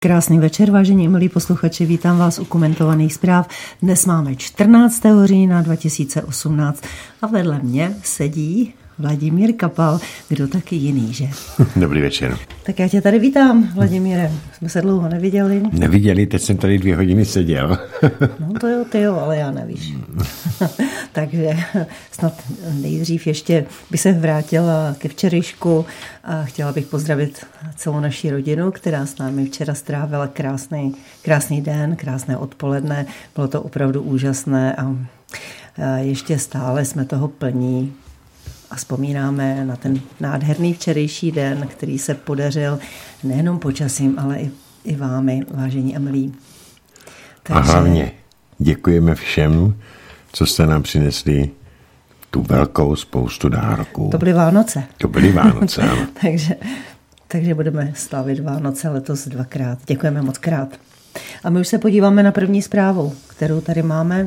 Krásný večer, vážení milí posluchači, vítám vás u komentovaných zpráv. Dnes máme 14. října 2018 a vedle mě sedí Vladimír Kapal, kdo taky jiný, že? Dobrý večer. Tak já tě tady vítám, Vladimíre. Jsme se dlouho neviděli. Neviděli, teď jsem tady 2 hodiny seděl. No to jo, ty jo, ale já nevíš. Takže snad nejdřív ještě bych se vrátila ke včerejšku a chtěla bych pozdravit celou naši rodinu, která s námi včera strávila krásný den, krásné odpoledne. Bylo to opravdu úžasné a ještě stále jsme toho plní. A vzpomínáme na ten nádherný včerejší den, který se podařil nejenom počasím, ale i vámi, vážení a milí. Takže... A hlavně děkujeme všem, co jste nám přinesli tu velkou spoustu dárků. To byly Vánoce. Ano. takže budeme slavit Vánoce letos 2krát. Děkujeme moc krát. A my už se podíváme na první zprávu, kterou tady máme.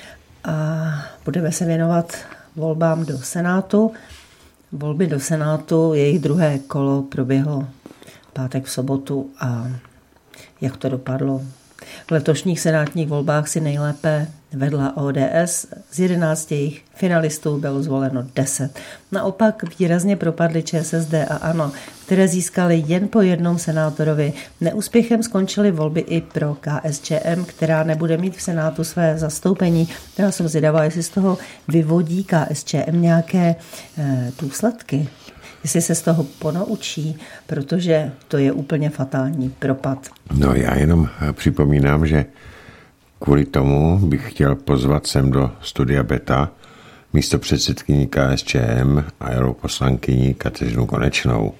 A budeme se věnovat volbám do Senátu. Volby do Senátu, jejich druhé kolo proběhlo pátek v sobotu a jak to dopadlo? V letošních senátních volbách si nejlépe vedla ODS. Z 11 jejich finalistů bylo zvoleno 10. Naopak výrazně propadly ČSSD a ANO, které získaly jen po jednom senátorovi. Neúspěchem skončily volby i pro KSČM, která nebude mít v Senátu své zastoupení. Já jsem zvědavá, jestli z toho vyvodí KSČM nějaké důsledky. Jestli se z toho ponaučí, protože to je úplně fatální propad. No já jenom připomínám, že kvůli tomu bych chtěl pozvat sem do studia Beta místopředsedkyni KSČM a europoslankyni Kateřinu Konečnou.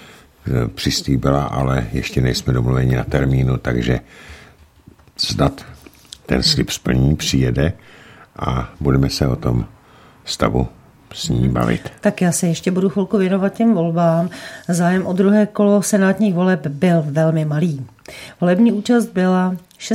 Přislíbila, ale ještě nejsme domluveni na termínu, takže snad ten slib splní, přijede a budeme se o tom stavu s ní bavit. Tak já se ještě budu chvilku věnovat těm volbám. Zájem o druhé kolo senátních voleb byl velmi malý. Volební účast byla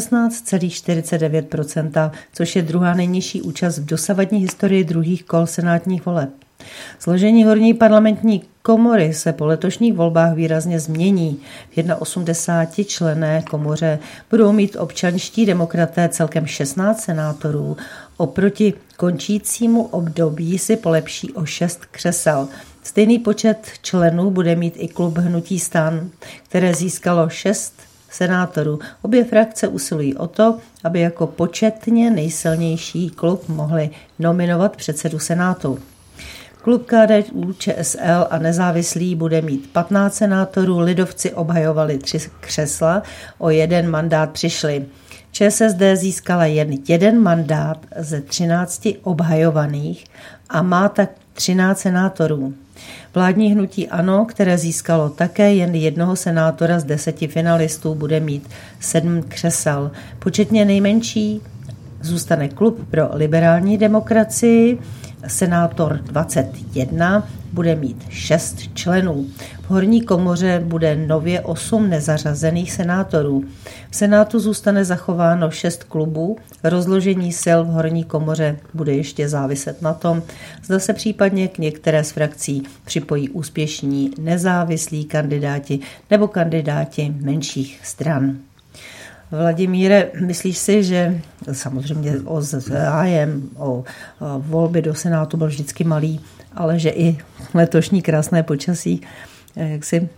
16,49%, což je druhá nejnižší účast v dosavadní historii druhých kol senátních voleb. Složení horní parlamentní komory se po letošních volbách výrazně změní. V 81členné komoře budou mít občanští demokraté celkem 16 senátorů. Oproti končícímu období si polepší o 6 křesel. Stejný počet členů bude mít i klub Hnutí STAN, které získalo 6 senátorů. Obě frakce usilují o to, aby jako početně nejsilnější klub mohli nominovat předsedu Senátu. Klub KDU, ČSL a nezávislý bude mít 15 senátorů, lidovci obhajovali 3 křesla, o 1 mandát přišli. ČSSD získala jen 1 mandát ze 13 obhajovaných a má tak 13 senátorů. Vládní hnutí ANO, které získalo také jen 1 senátora z 10 finalistů, bude mít 7 křesel. Početně nejmenší zůstane klub pro liberální demokracii, senátor 21, bude mít 6 členů. V horní komoře bude nově 8 nezařazených senátorů. V Senátu zůstane zachováno 6 klubů. Rozložení sil v horní komoře bude ještě záviset na tom, zda se případně k některé z frakcí připojí úspěšní nezávislí kandidáti nebo kandidáti menších stran. Vladimíre, myslíš si, že samozřejmě o zájem o volby do Senátu byl vždycky malý, ale že i letošní krásné počasí, jak si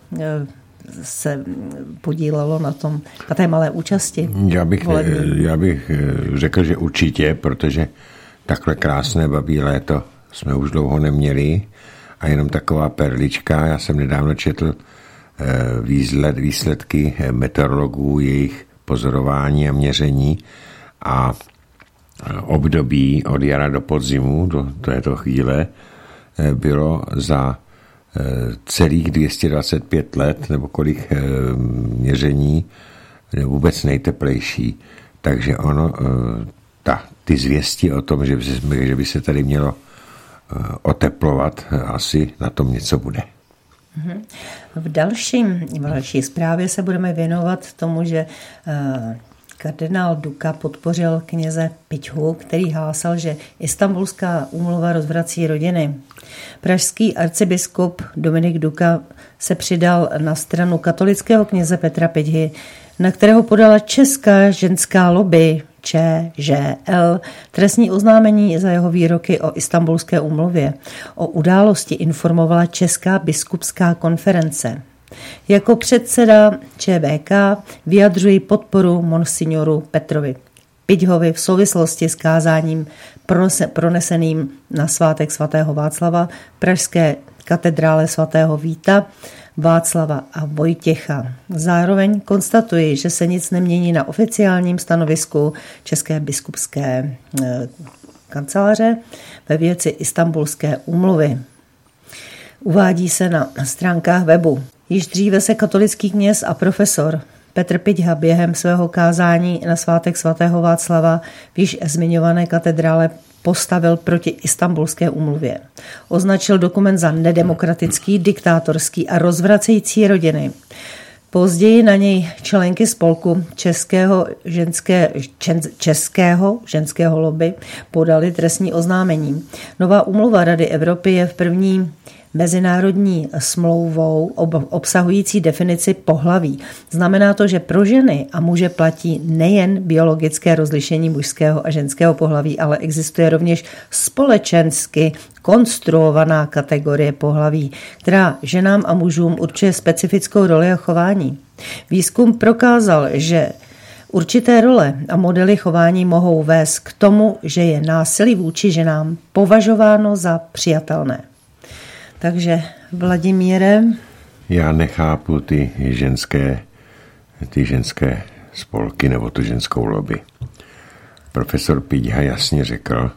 se podílelo na té malé účasti? Já bych řekl, že určitě, protože takhle krásné babí léto jsme už dlouho neměli a jenom taková perlička. Já jsem nedávno četl výsledky meteorologů, jejich pozorování a měření a období od jara do podzimu do této chvíle bylo za celých 225 let nebo kolik měření vůbec nejteplejší. Takže ty zvěsti o tom, že by se tady mělo oteplovat, asi na tom něco bude. V další zprávě se budeme věnovat tomu, že Kardinál Duka podpořil kněze Piťhu, který hlásal, že Istanbulská úmluva rozvrací rodiny. Pražský arcibiskup Dominik Duka se přidal na stranu katolického kněze Petra Piťhy, na kterého podala česká ženská lobby ČŽL trestní oznámení za jeho výroky o Istanbulské úmluvě. O události informovala Česká biskupská konference. Jako předseda ČBK vyjadřuji podporu monsignoru Petrovi Piťhovi v souvislosti s kázáním proneseným na svátek svatého Václava pražské katedrále svatého Víta, Václava a Vojtěcha. Zároveň konstatuji, že se nic nemění na oficiálním stanovisku České biskupské kanceláře ve věci Istanbulské úmluvy. Uvádí se na stránkách webu. Již dříve se katolický kněz a profesor Petr Piťha během svého kázání na svátek svatého Václava v již zmiňované katedrále postavil proti Istanbulské úmluvě. Označil dokument za nedemokratický, diktátorský a rozvracející rodiny. Později na něj členky spolku českého ženského lobby podali trestní oznámení. Nová úmluva Rady Evropy je v první mezinárodní smlouvou obsahující definici pohlaví. Znamená to, že pro ženy a muže platí nejen biologické rozlišení mužského a ženského pohlaví, ale existuje rovněž společensky konstruovaná kategorie pohlaví, která ženám a mužům určuje specifickou roli a chování. Výzkum prokázal, že určité role a modely chování mohou vést k tomu, že je násilí vůči ženám považováno za přijatelné. Takže Vladimíre. Já nechápu ty ženské spolky nebo tu ženskou lobby. Profesor Piťha jasně řekl,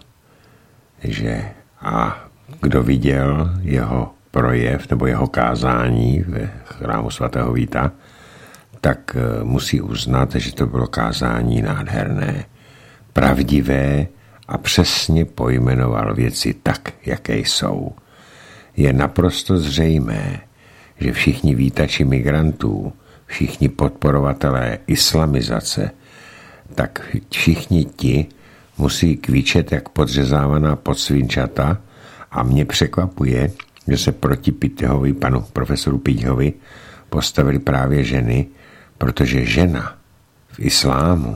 že a kdo viděl jeho projev nebo jeho kázání ve chrámu svatého Víta, tak musí uznat, že to bylo kázání nádherné, pravdivé a přesně pojmenoval věci tak, jaké jsou. Je naprosto zřejmé, že všichni vítači migrantů, všichni podporovatelé islamizace, tak všichni ti musí kvíčet jak podřezávaná podsvinčata a mě překvapuje, že se proti Piťhovi, panu profesoru Piťhovi postavili právě ženy, protože žena v islámu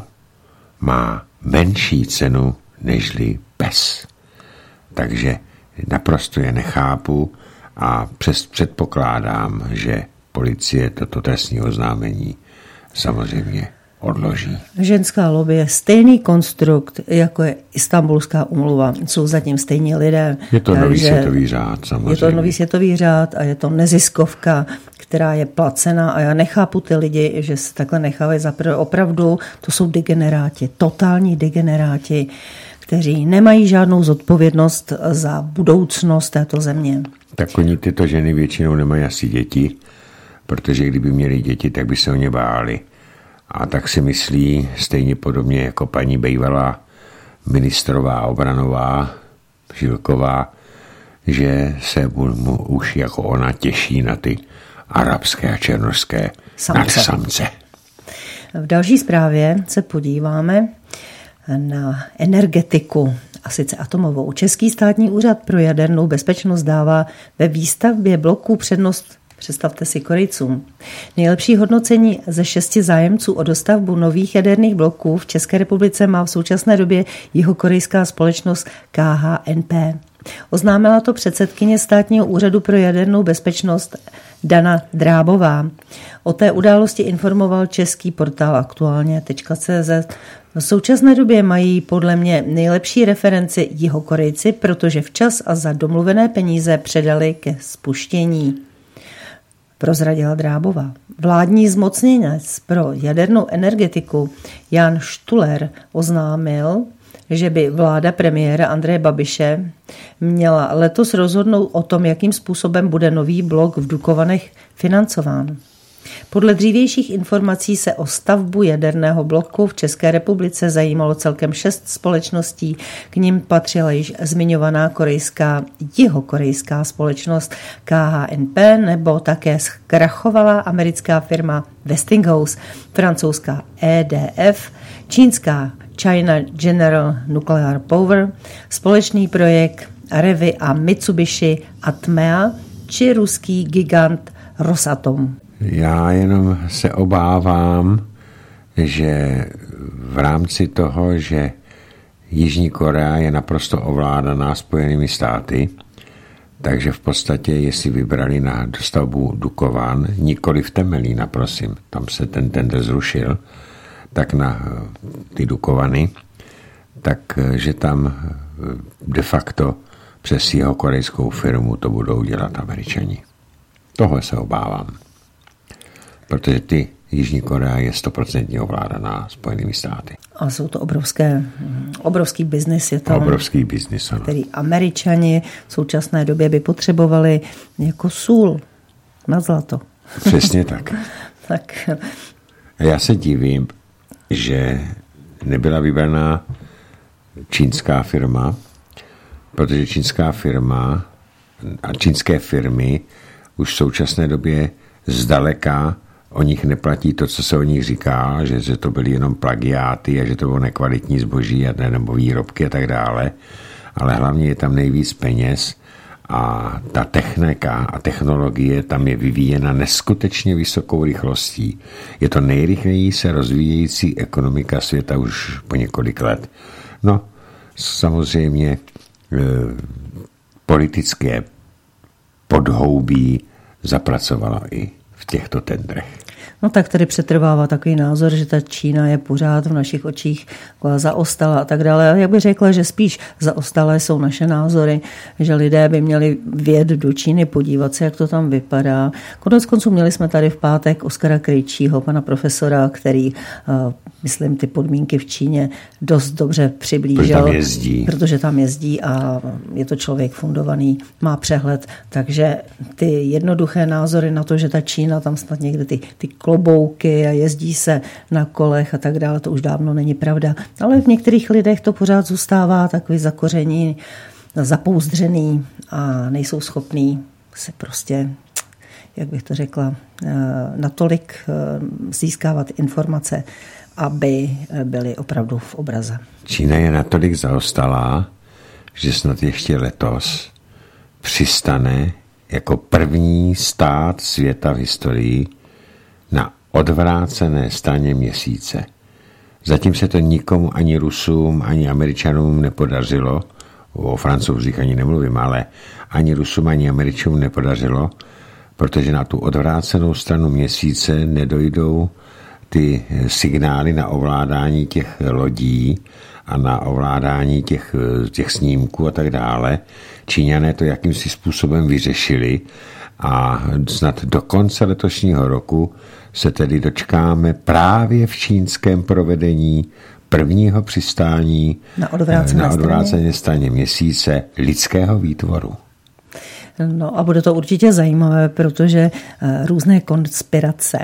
má menší cenu nežli pes. Takže naprosto je nechápu a předpokládám, že policie toto trestní oznámení samozřejmě odloží. Ženská lobby je stejný konstrukt, jako je Istanbulská úmluva. Jsou zatím stejní lidé. Je to nový světový řád, samozřejmě. Je to nový světový řád a je to neziskovka, která je placená a já nechápu ty lidi, že se takhle nechávají zaprvé. Opravdu to jsou degeneráti, totální degeneráti, kteří nemají žádnou zodpovědnost za budoucnost této země. Tak oni tyto ženy většinou nemají asi děti, protože kdyby měli děti, tak by se o ně báli. A tak si myslí stejně podobně jako paní bývalá ministrová obranová Žilková, že se mu už jako ona těší na ty arabské a černošské nadsamce. V další zprávě se podíváme na energetiku, a sice atomovou. Český státní úřad pro jadernou bezpečnost dává ve výstavbě bloků přednost, představte si, Korejcům. Nejlepší hodnocení ze 6 zájemců o dostavbu nových jaderných bloků v České republice má v současné době jihokorejská společnost KHNP. Oznámila to předsedkyně státního úřadu pro jadernou bezpečnost Dana Drábová. O té události informoval český portál aktuálně.cz. V současné době mají podle mě nejlepší referenci Jihokorejci, protože včas a za domluvené peníze předali ke spuštění, prozradila Drábová. Vládní zmocněnec pro jadernou energetiku Jan Štuler oznámil, že by vláda premiéra Andreje Babiše měla letos rozhodnout o tom, jakým způsobem bude nový blok v Dukovanech financován. Podle dřívějších informací se o stavbu jaderného bloku v České republice zajímalo celkem 6 společností, k nim patřila již zmiňovaná jihokorejská společnost KHNP nebo také zkrachovalá americká firma Westinghouse, francouzská EDF čínská China General Nuclear Power, společný projekt Arevy a Mitsubishi Atmea či ruský gigant Rosatom. Já jenom se obávám, že v rámci toho, že Jižní Korea je naprosto ovládaná Spojenými státy, takže v podstatě, jestli vybrali na dostavbu Dukovan, nikoli v Temelína, prosím, tam se ten tender zrušil, tak na ty Dukovany, takže tam de facto přes jeho korejskou firmu to budou dělat Američani. Toho se obávám, protože ty Jižní Korea je 100% ovládaná Spojenými státy. A jsou to obrovský biznis je tam, obrovský biznis, ano. Který Američani v současné době by potřebovali jako sůl na zlato. Přesně tak. Tak. Já se divím, že nebyla vybraná čínská firma, protože čínská firma a čínské firmy už v současné době zdaleka o nich neplatí to, co se o nich říká, že to byly jenom plagiáty a že to bylo nekvalitní zboží nebo výrobky a tak dále, ale hlavně je tam nejvíc peněz a ta technika a technologie tam je vyvíjena neskutečně vysokou rychlostí. Je to nejrychleji se rozvíjející ekonomika světa už po několik let. No, samozřejmě politické podhoubí zapracovala i v těchto tendrech. No tak tady přetrvává takový názor, že ta Čína je pořád v našich očích zaostala a tak dále. Já bych řekla, že spíš zaostalé jsou naše názory, že lidé by měli vjet do Číny, podívat se, jak to tam vypadá. Konec konců měli jsme tady v pátek Oskara Krejčího, pana profesora, který, myslím, ty podmínky v Číně dost dobře přiblížil. Protože tam jezdí a je to člověk fundovaný, má přehled. Takže ty jednoduché názory na to, že ta Čína tam snad někde ty klobouky a jezdí se na kolech a tak dále, to už dávno není pravda. Ale v některých lidech to pořád zůstává takový zakoření, zapouzdřený a nejsou schopní se prostě, jak bych to řekla, natolik získávat informace, aby byly opravdu v obraze. Čína je natolik zaostalá, že snad ještě letos přistane jako první stát světa v historii na odvrácené straně Měsíce. Zatím se to nikomu, ani Rusům, ani Američanům nepodařilo, o Francouzích ani nemluvím, ale ani Rusům, ani Američanům nepodařilo, protože na tu odvrácenou stranu Měsíce nedojdou ty signály na ovládání těch lodí a na ovládání těch snímků a tak dále. Číňané to jakýmsi způsobem vyřešili a snad do konce letošního roku se tedy dočkáme právě v čínském provedení prvního přistání na odvrácené straně Měsíce lidského výtvoru. No a bude to určitě zajímavé, protože různé konspirace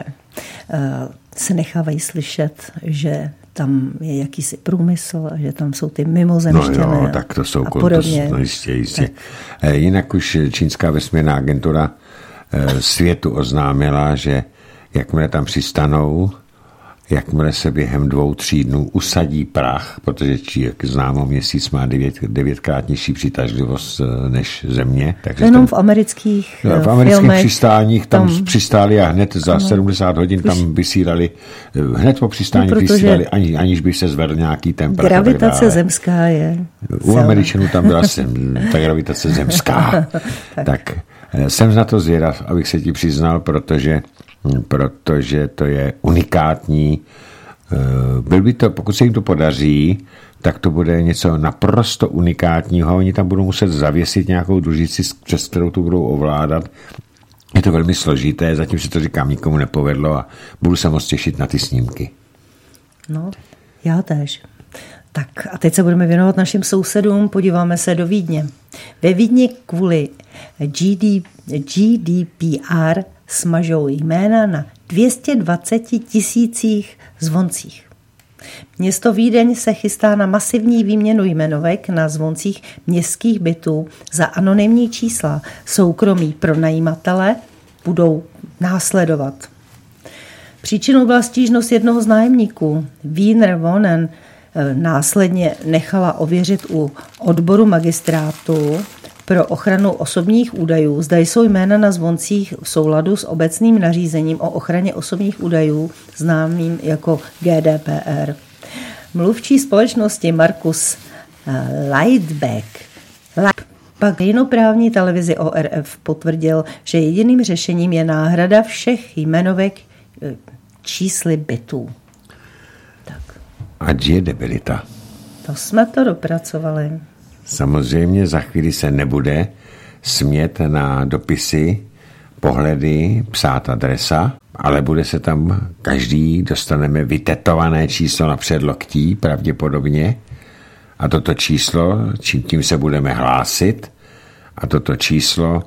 se nechávají slyšet, že tam je jakýsi průmysl a že tam jsou ty mimozemštěné. No jo, tak to jsou jistě. Jinak už čínská vesmírná agentura světu oznámila, že jakmile tam přistanou, jakmile se během 2-3 dnů usadí prach, protože jak známo, Měsíc má 9krát nižší přitažlivost než Země. Takže jenom v amerických přistáních tam přistáli a hned za 70 hodin tam vysílali, hned po přistání vysílali, aniž by se zvedl nějaký temper. Gravitace zemská je. U Američanů tam byla ta gravitace zemská. tak jsem na to zvědav, abych se ti přiznal, protože to je unikátní. Byl by to, pokud se jim to podaří, tak to bude něco naprosto unikátního. Oni tam budou muset zavěsit nějakou družici, přes kterou to budou ovládat. Je to velmi složité, zatím se to říkám, nikomu nepovedlo a budu se moc těšit na ty snímky. No, já též. Tak a teď se budeme věnovat našim sousedům, podíváme se do Vídně. Ve Vídni kvůli GDPR smažou jména na 220 000 zvoncích. Město Vídeň se chystá na masivní výměnu jmenovek na zvoncích městských bytů za anonymní čísla. Soukromí pronajímatele budou následovat. Příčinou byla stížnost jednoho z nájemníků. Wiener Wohnen následně nechala ověřit u odboru magistrátu pro ochranu osobních údajů, zda jsou jména na zvoncích v souladu s obecným nařízením o ochraně osobních údajů, známým jako GDPR. Mluvčí společnosti Markus Leitbeck pak veřejnoprávní televizi ORF potvrdil, že jediným řešením je náhrada všech jmenovek čísly bitů. Tak. Ať je debilita. To jsme to dopracovali. Samozřejmě za chvíli se nebude smět na dopisy, pohledy, psát adresa, ale bude se tam dostaneme vytetované číslo na předloktí pravděpodobně a toto číslo, tím se budeme hlásit a toto číslo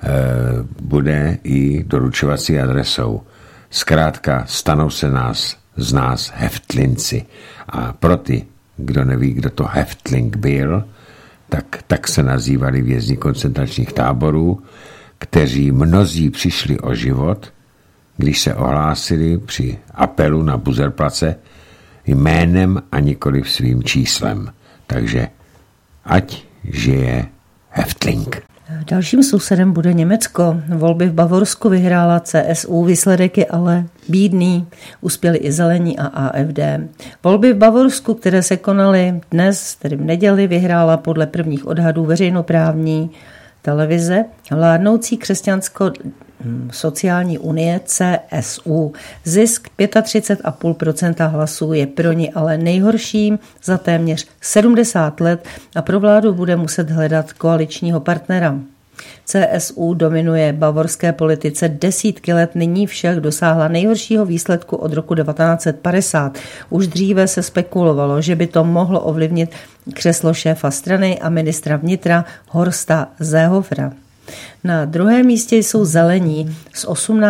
bude i doručovací adresou. Zkrátka stanou se z nás heftlinci. A pro ty, kdo neví, kdo to heftling byl, tak se nazývali vězni koncentračních táborů, kteří mnozí přišli o život, když se ohlásili při apelu na Buzerplace jménem a nikoliv svým číslem. Takže ať žije heftling. Dalším sousedem bude Německo. Volby v Bavorsku vyhrála CSU, výsledek je ale bídný. Uspěli i Zelení a AfD. Volby v Bavorsku, které se konaly dnes, tedy v neděli, vyhrála podle prvních odhadů veřejnoprávní televize vládnoucí křesťansko-sociální unie CSU. Zisk 35,5% hlasů je pro ní ale nejhorším za téměř 70 let a pro vládu bude muset hledat koaličního partnera. CSU dominuje bavorské politice desítky let, nyní však dosáhla nejhoršího výsledku od roku 1950. Už dříve se spekulovalo, že by to mohlo ovlivnit křeslo šéfa strany a ministra vnitra Horsta Seehofera. Na druhém místě jsou Zelení s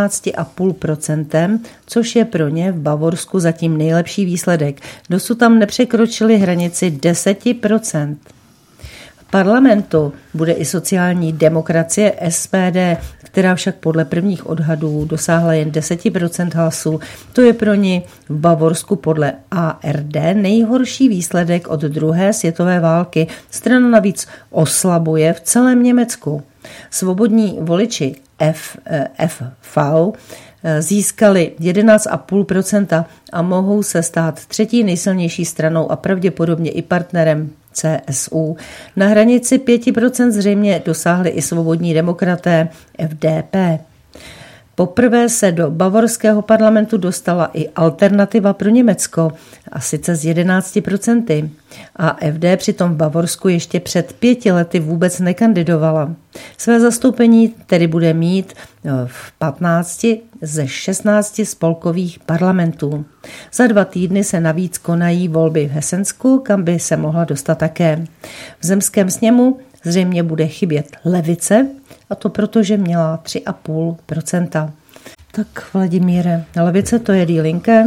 18,5%, což je pro ně v Bavorsku zatím nejlepší výsledek. Dosud tam nepřekročili hranici 10%. V parlamentu bude i sociální demokracie SPD, která však podle prvních odhadů dosáhla jen 10% hlasů. To je pro ní v Bavorsku podle ARD nejhorší výsledek od druhé světové války. Strana navíc oslabuje v celém Německu. Svobodní voliči FV získali 11,5% a mohou se stát třetí nejsilnější stranou a pravděpodobně i partnerem CSU. Na hranici 5% zřejmě dosáhli i svobodní demokraté FDP. Poprvé se do bavorského parlamentu dostala i Alternativa pro Německo, a sice z 11%. AfD přitom v Bavorsku ještě před 5 lety vůbec nekandidovala. Své zastoupení tedy bude mít v 15 ze 16 spolkových parlamentů. Za 2 týdny se navíc konají volby v Hesensku, kam by se mohla dostat také. V zemském sněmu zřejmě bude chybět levice, a to proto, že měla 3,5%. Tak Vladimíre, levice to je Die Linke?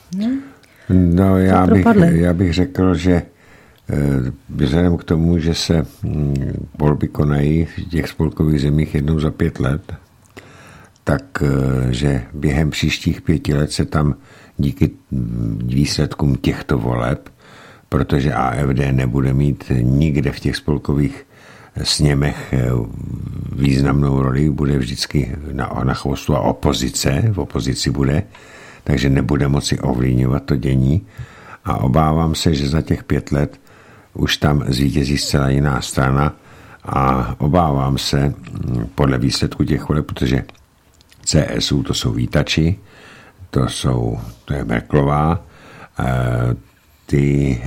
No, já bych řekl, že vzhledem k tomu, že se volby konají v těch spolkových zemích jednou za 5 let, tak že během příštích 5 let se tam díky výsledkům těchto voleb, protože AfD nebude mít nikde v těch spolkových sněmech významnou roli, bude vždycky na chvostu a v opozici bude, takže nebude moci ovlivňovat to dění a obávám se, že za těch 5 let už tam zvítězí zcela jiná strana a obávám se podle výsledku těch voleb, protože CSU to jsou vítači, to je Merkelová, ty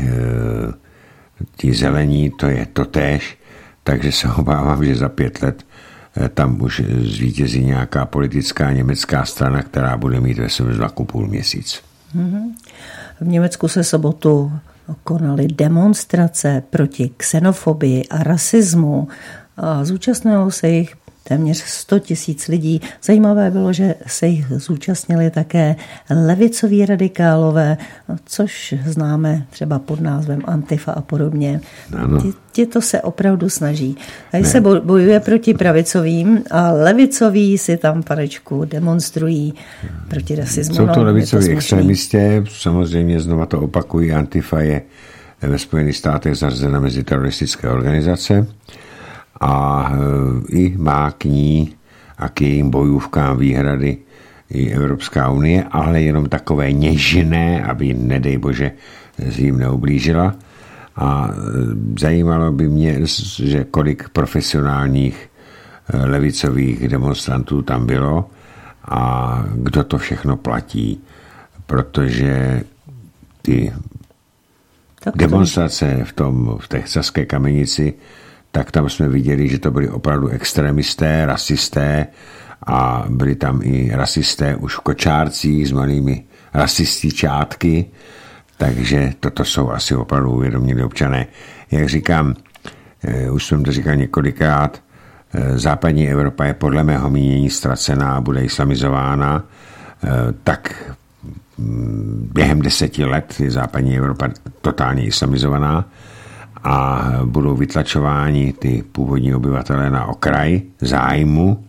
Zelení to je totéž, takže se obávám, že za 5 let tam už zvítězí nějaká politická německá strana, která bude mít ve svém 2,5 měsíc. V Německu se sobotu konaly demonstrace proti xenofobii a rasismu a zúčastnilo se jich téměř 100 000 lidí. Zajímavé bylo, že se jich zúčastnili také levicoví radikálové, což známe třeba pod názvem Antifa a podobně. Ti to se opravdu snaží. Tady se bojuje proti pravicovým a levicoví si tam, panečku, demonstrují proti rasismu. Jsou to levicoví extremisté, samozřejmě znova to opakují, Antifa je ve Spojených státech zařazena mezi teroristické organizace a i má k ní a k jejím bojůvkám výhrady i Evropská unie, ale jenom takové něžné, aby nedej bože jim neublížila. A zajímalo by mě, že kolik profesionálních levicových demonstrantů tam bylo a kdo to všechno platí, protože ty demonstrace v Texaské Kamenici, tak tam jsme viděli, že to byli opravdu extremisté, rasisté a byli tam i rasisté už v kočárcích s malými rasističátky, takže toto jsou asi opravdu uvědomělí občané. Jak říkám, už jsem to říkal několikrát, západní Evropa je podle mého mínění ztracená a bude islamizována, tak během 10 let je západní Evropa totálně islamizovaná a budou vytlačováni ty původní obyvatelé na okraj zájmu.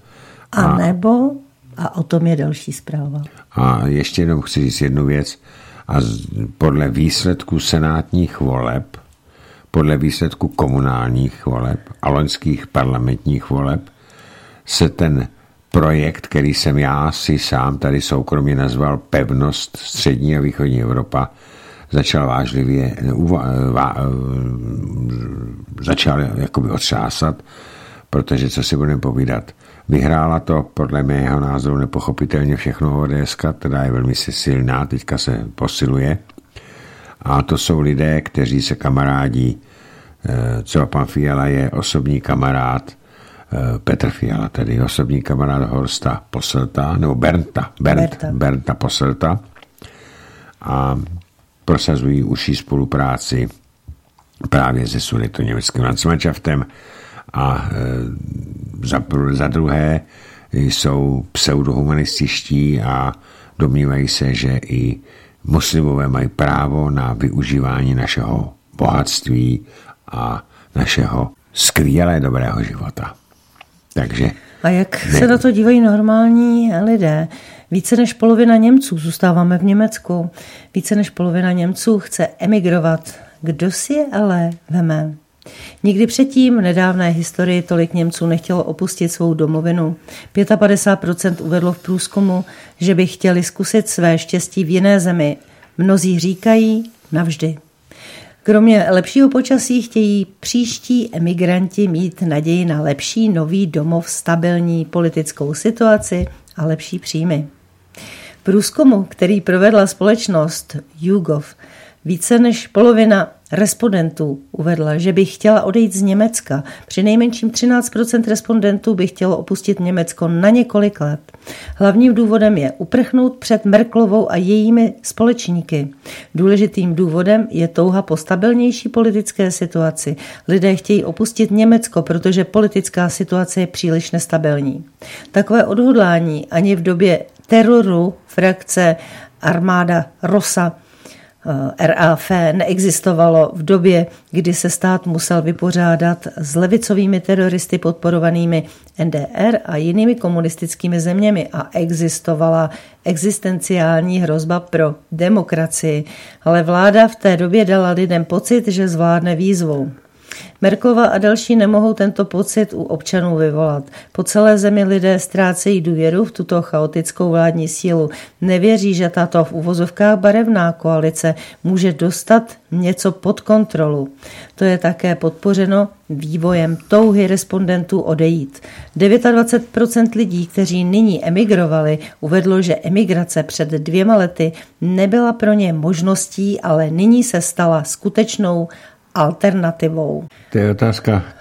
A o tom je další zpráva. A ještě jenom chci říct jednu věc. A podle výsledků senátních voleb, podle výsledků komunálních voleb a loňských parlamentních voleb se ten projekt, který jsem já si sám tady soukromně nazval Pevnost střední a východní Evropa, začal vážlivě začal jakoby otřásat, protože co si budeme povídat, vyhrála to podle mého názoru nepochopitelně všechno ODS, která je velmi silná, teďka se posiluje. A to jsou lidé, kteří se kamarádí, třeba pan Fiala je osobní kamarád, Petr Fiala, tedy osobní kamarád Horsta Posselta, nebo Bernta Posselta, a prosazují užší spolupráci právě se sudetoněmeckým Landsmannschaftem a za druhé jsou pseudohumanističtí a domnívají se, že i muslimové mají právo na využívání našeho bohatství a našeho skvělé dobrého života. Takže a jak se na to dívají normální lidé? Více než polovina Němců, zůstáváme v Německu, více než polovina Němců chce emigrovat. Kdo si je ale veme? Nikdy předtím v nedávné historii tolik Němců nechtělo opustit svou domovinu. 55% uvedlo v průzkumu, že by chtěli zkusit své štěstí v jiné zemi. Mnozí říkají navždy. Kromě lepšího počasí chtějí příští emigranti mít naději na lepší nový domov, stabilní politickou situaci a lepší příjmy. V průzkumu, který provedla společnost YouGov, více než polovina respondentů uvedla, že by chtěla odejít z Německa. Přinejmenším 13% respondentů by chtělo opustit Německo na několik let. Hlavním důvodem je uprchnout před Merkelovou a jejími společníky. Důležitým důvodem je touha po stabilnější politické situaci. Lidé chtějí opustit Německo, protože politická situace je příliš nestabilní. Takové odhodlání ani v době teroru frakce Armada Rosa RAF neexistovalo v době, kdy se stát musel vypořádat s levicovými teroristy podporovanými NDR a jinými komunistickými zeměmi a existovala existenciální hrozba pro demokracii, ale vláda v té době dala lidem pocit, že zvládne výzvu. Merkelova a další nemohou tento pocit u občanů vyvolat. Po celé zemi lidé ztrácejí důvěru v tuto chaotickou vládní sílu. Nevěří, že tato v uvozovkách barevná koalice může dostat něco pod kontrolu. To je také podpořeno vývojem touhy respondentů odejít. 29% lidí, kteří nyní emigrovali, uvedlo, že emigrace před 2 lety nebyla pro ně možností, ale nyní se stala skutečnou alternativou. To je otázka,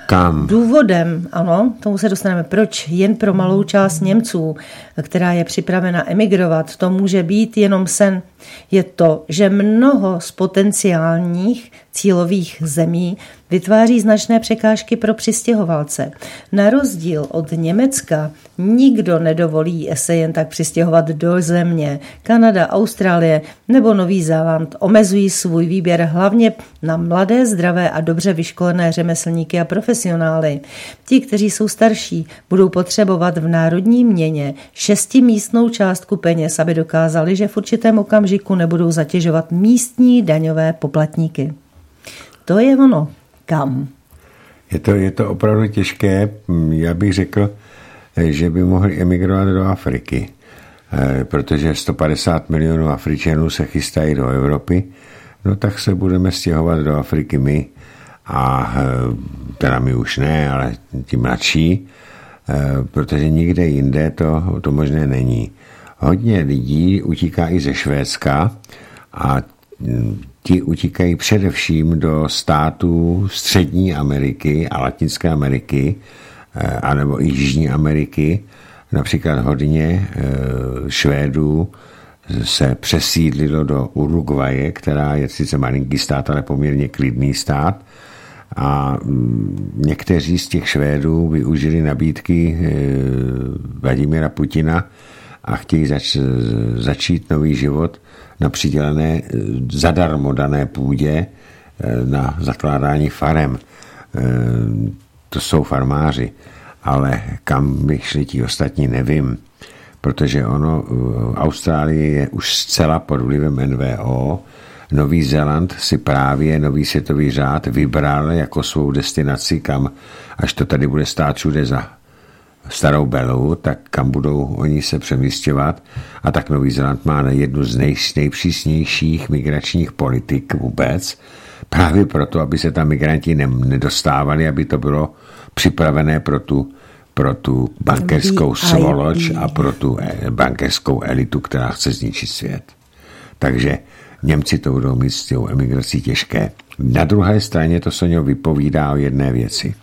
Kam? Důvodem, ano, tomu se dostaneme, proč jen pro malou část Němců, která je připravena emigrovat, to může být jenom sen, je to, že mnoho z potenciálních cílových zemí vytváří značné překážky pro přistěhovalce. Na rozdíl od Německa nikdo nedovolí se jen tak přistěhovat do země. Kanada, Austrálie nebo Nový Zéland omezují svůj výběr hlavně na mladé, zdravé a dobře vyškolené řemeslníky a profesionály. Ti, kteří jsou starší, budou potřebovat v národní měně 6místnou částku peněz, aby dokázali, že v určitém okamžiku nebudou zatěžovat místní daňové poplatníky. To je ono. Kam? Je to opravdu těžké. Já bych řekl, že by mohli emigrovat do Afriky, protože 150 milionů Afričanů se chystají do Evropy, no tak se budeme stěhovat do Afriky my, a teda my už ne, ale ti mladší, protože nikde jinde to možné není. Hodně lidí utíká i ze Švédska a ti utíkají především do států Střední Ameriky a Latinské Ameriky, anebo i Jižní Ameriky. Například hodně Švédů se přesídlilo do Uruguaye, která je sice malinký stát, ale poměrně klidný stát. A někteří z těch Švédů využili nabídky Vladimira Putina a chtějí začít nový život na přidělené zadarmo dané půdě na zakládání farem. To jsou farmáři, ale kam by šli ti ostatní, nevím, protože Austrálie je už zcela pod vlivem NVO. Nový Zéland si právě nový světový řád vybral jako svou destinaci, kam, až to tady bude stát všude za starou Belu, tak kam budou oni se přemístěvat. A tak Nový Zéland má jednu z nejpřísnějších migračních politik vůbec, právě proto, aby se tam migranti nedostávali, aby to bylo připravené pro tu bankerskou svoloč a pro tu bankerskou elitu, která chce zničit svět. Takže Němci to budou mít s těm emigrací těžké. Na druhé straně to Soňo vypovídá o jedné věci.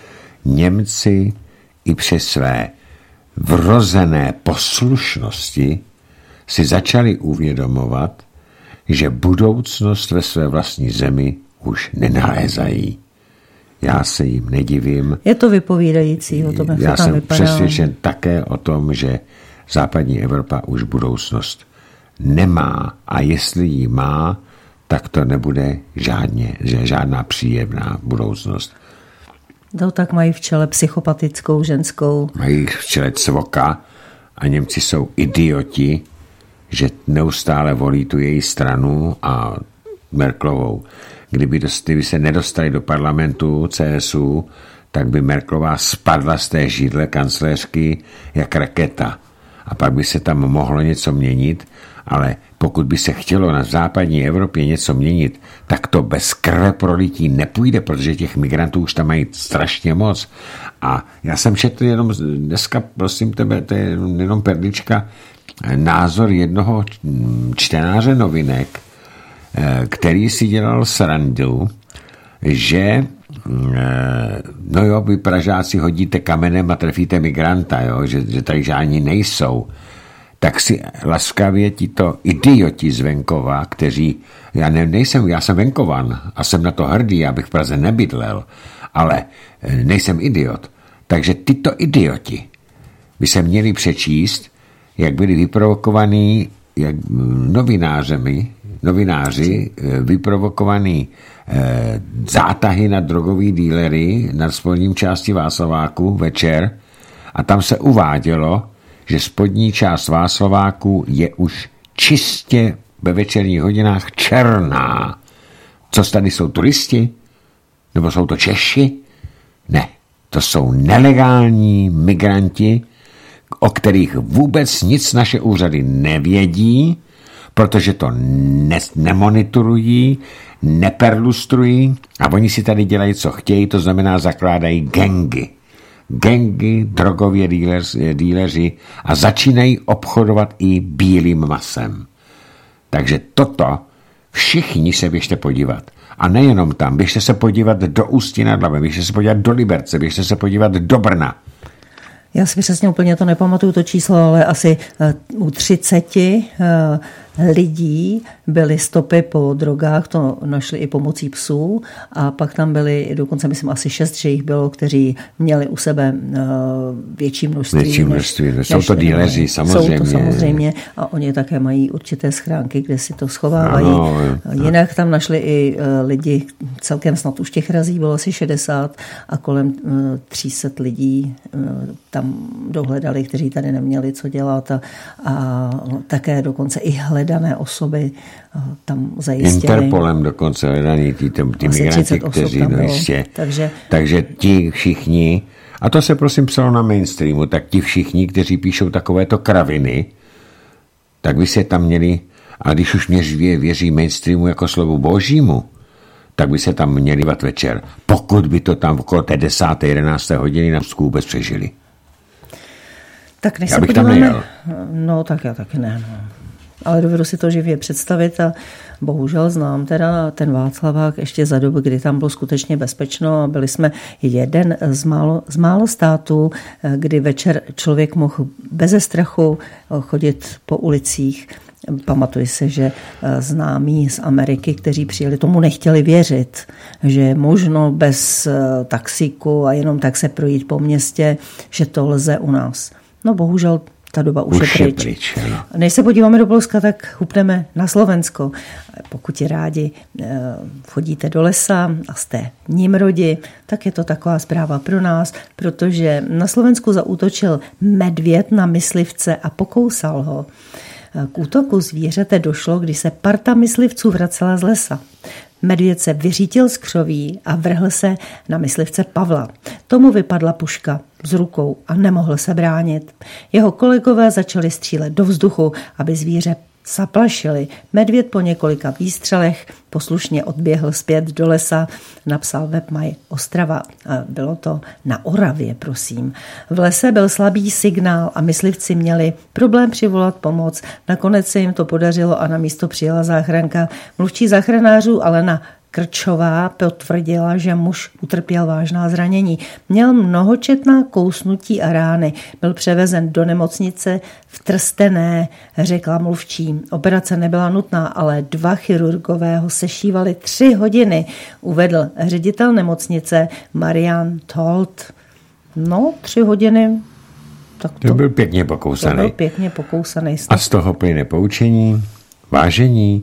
Němci i přes své vrozené poslušnosti si začali uvědomovat, že budoucnost ve své vlastní zemi už nenalézají. Já se jim nedivím. Je to vypovídající o tom, jak já to tam jsem vypadá. přesvědčen také o tom, že západní Evropa už budoucnost nemá, a jestli ji má, tak to nebude žádná příjemná budoucnost. To tak mají v čele psychopatickou ženskou. Mají v čele cvoka a Němci jsou idioti, že neustále volí tu její stranu a Merkelovou. Kdyby se nedostali do parlamentu CSU, tak by Merkelová spadla z té židle kancléřky jak raketa. A pak by se tam mohlo něco měnit, ale pokud by se chtělo na západní Evropě něco měnit, tak to bez krve prolití nepůjde, protože těch migrantů už tam mají strašně moc. A já jsem četl jenom dneska, prosím tebe, to je jenom perlička, názor jednoho čtenáře novinek, který si dělal srandu, že no jo, vy Pražáci hodíte kamenem a trefíte migranta, jo, že tady žádní nejsou. Tak si laskavě tito idioti z venkova, kteří, já jsem venkovan a jsem na to hrdý, abych v Praze nebydlel, ale nejsem idiot. Takže tyto idioti by se měli přečíst, jak byli vyprovokovaní novináři vyprovokovaní zátahy na drogový dílery na spodním části Václaváku večer, a tam se uvádělo, že spodní část Václaváku je už čistě ve večerních hodinách černá. Co tady jsou turisti? Nebo jsou to Češi? Ne, to jsou nelegální migranti, o kterých vůbec nic naše úřady nevědí, protože to nemonitorují, neperlustrují a oni si tady dělají, co chtějí, to znamená zakládají gangy, drogově díleři a začínají obchodovat i bílým masem. Takže toto Všichni se běžte podívat. A nejenom tam, běžte se podívat do Ústí nad Labem, běžte se podívat do Liberce, běžte se podívat do Brna. Já si přesně úplně to nepamatuju, to číslo, ale asi u 30 lidí byly stopy po drogách, to našli i pomocí psů a pak tam byly dokonce, myslím, asi 6, že jich bylo, kteří měli u sebe větší množství. Jsou to díleři, samozřejmě. Jsou to samozřejmě a oni také mají určité schránky, kde si to schovávají. Ano, jinak tam našli i lidi, celkem snad už těch razí bylo asi 60 a kolem 300 lidí tam dohledali, kteří tady neměli co dělat a také dokonce i hledané osoby tam zajistili. Interpolem dokonce hledaní ty migranti, kteří jistě. Takže ti všichni, a to se prosím psalo na mainstreamu, tak ti všichni, kteří píšou takovéto kraviny, tak by se tam měli, a když už věří mainstreamu jako slovu božímu, tak by se tam měli vat večer, pokud by to tam okolo té 10. 11. hodiny na Psku vůbec přežili. Tak než já se bych podíváme, tam nejel. No tak já taky ne. No. Ale dovedu si to živě představit a bohužel znám teda ten Václavák ještě za dobu, kdy tam bylo skutečně bezpečno a byli jsme jeden z málo států, kdy večer člověk mohl beze strachu chodit po ulicích. Pamatuji se, že známí z Ameriky, kteří přijeli, tomu nechtěli věřit, že je možno bez taxíku a jenom tak se projít po městě, že to lze u nás. No bohužel ta doba už je pryč. Než se podíváme do Polska, tak hupneme na Slovensko. Pokud je rádi chodíte do lesa a jste Nimrodi, tak je to taková zpráva pro nás, protože na Slovensku zaútočil medvěd na myslivce a pokousal ho. K útoku zvířete došlo, když se parta myslivců vracela z lesa. Medvěd se vyřítil z křoví a vrhl se na myslivce Pavla. Tomu vypadla puška z rukou a nemohl se bránit. Jeho kolegové začali střílet do vzduchu, aby zvíře zaplašili. Medvěd po několika výstřelech poslušně odběhl zpět do lesa, napsal webmaj Ostrava. Bylo to na Oravě, prosím. V lese byl slabý signál a myslivci měli problém přivolat pomoc. Nakonec se jim to podařilo a na místo přijela záchranka. Mluvčí záchranářů Alena Krčová potvrdila, že muž utrpěl vážná zranění. Měl mnohočetná kousnutí a rány. Byl převezen do nemocnice v Trstené, řekla mluvčí. Operace nebyla nutná, ale 2 chirurgové ho sešívali 3 hodiny, uvedl ředitel nemocnice Marian Tolt. No, 3 hodiny. Tak to byl pěkně pokousaný. A z toho plyne poučení, vážení,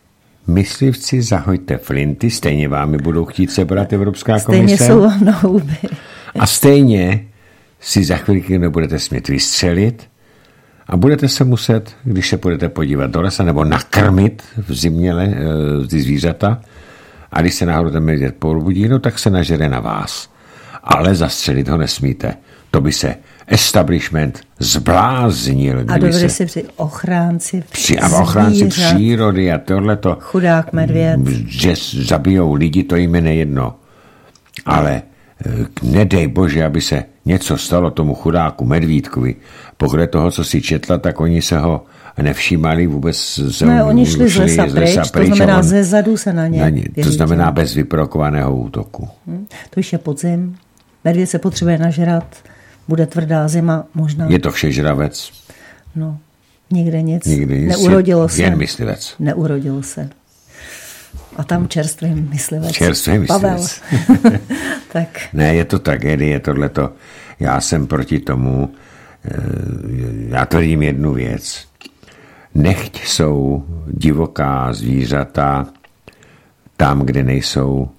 myslivci, zahoďte flinty, stejně vámi budou chtít sebrat Evropská komise. Stejně jsou vám na huby. A stejně si za chvíli nebudete smět vystřelit a budete se muset, když se půjdete podívat do lesa, nebo nakrmit v zimě ty zvířata a když se náhodou ten medvěd probudí, no tak se nažere na vás. Ale zastřelit ho nesmíte. To by se establishment zbláznil. A dobře si při ochránci přírody a tohleto. Chudák medvěd. Že zabijou lidi, to jim je nejedno. Ale nedej bože, aby se něco stalo tomu chudáku medvídkovi. Podle toho, co si četla, tak oni se ho nevšímali vůbec. Oni šli z lesa pryč, to znamená ze zadu se na ně. To znamená bez vyprovokovaného útoku. To už je podzim. Medvěd se potřebuje nažrat. Bude tvrdá zima, možná. Je to všežravec. No, nikde nic. Neurodilo se. Jen myslivec. Neurodilo se. A tam čerstvý myslivec. Pavel. Tak. Ne, je to tragédie, tohleto. Já jsem proti tomu. Já tvrdím jednu věc. Nechť jsou divoká zvířata tam, kde nejsou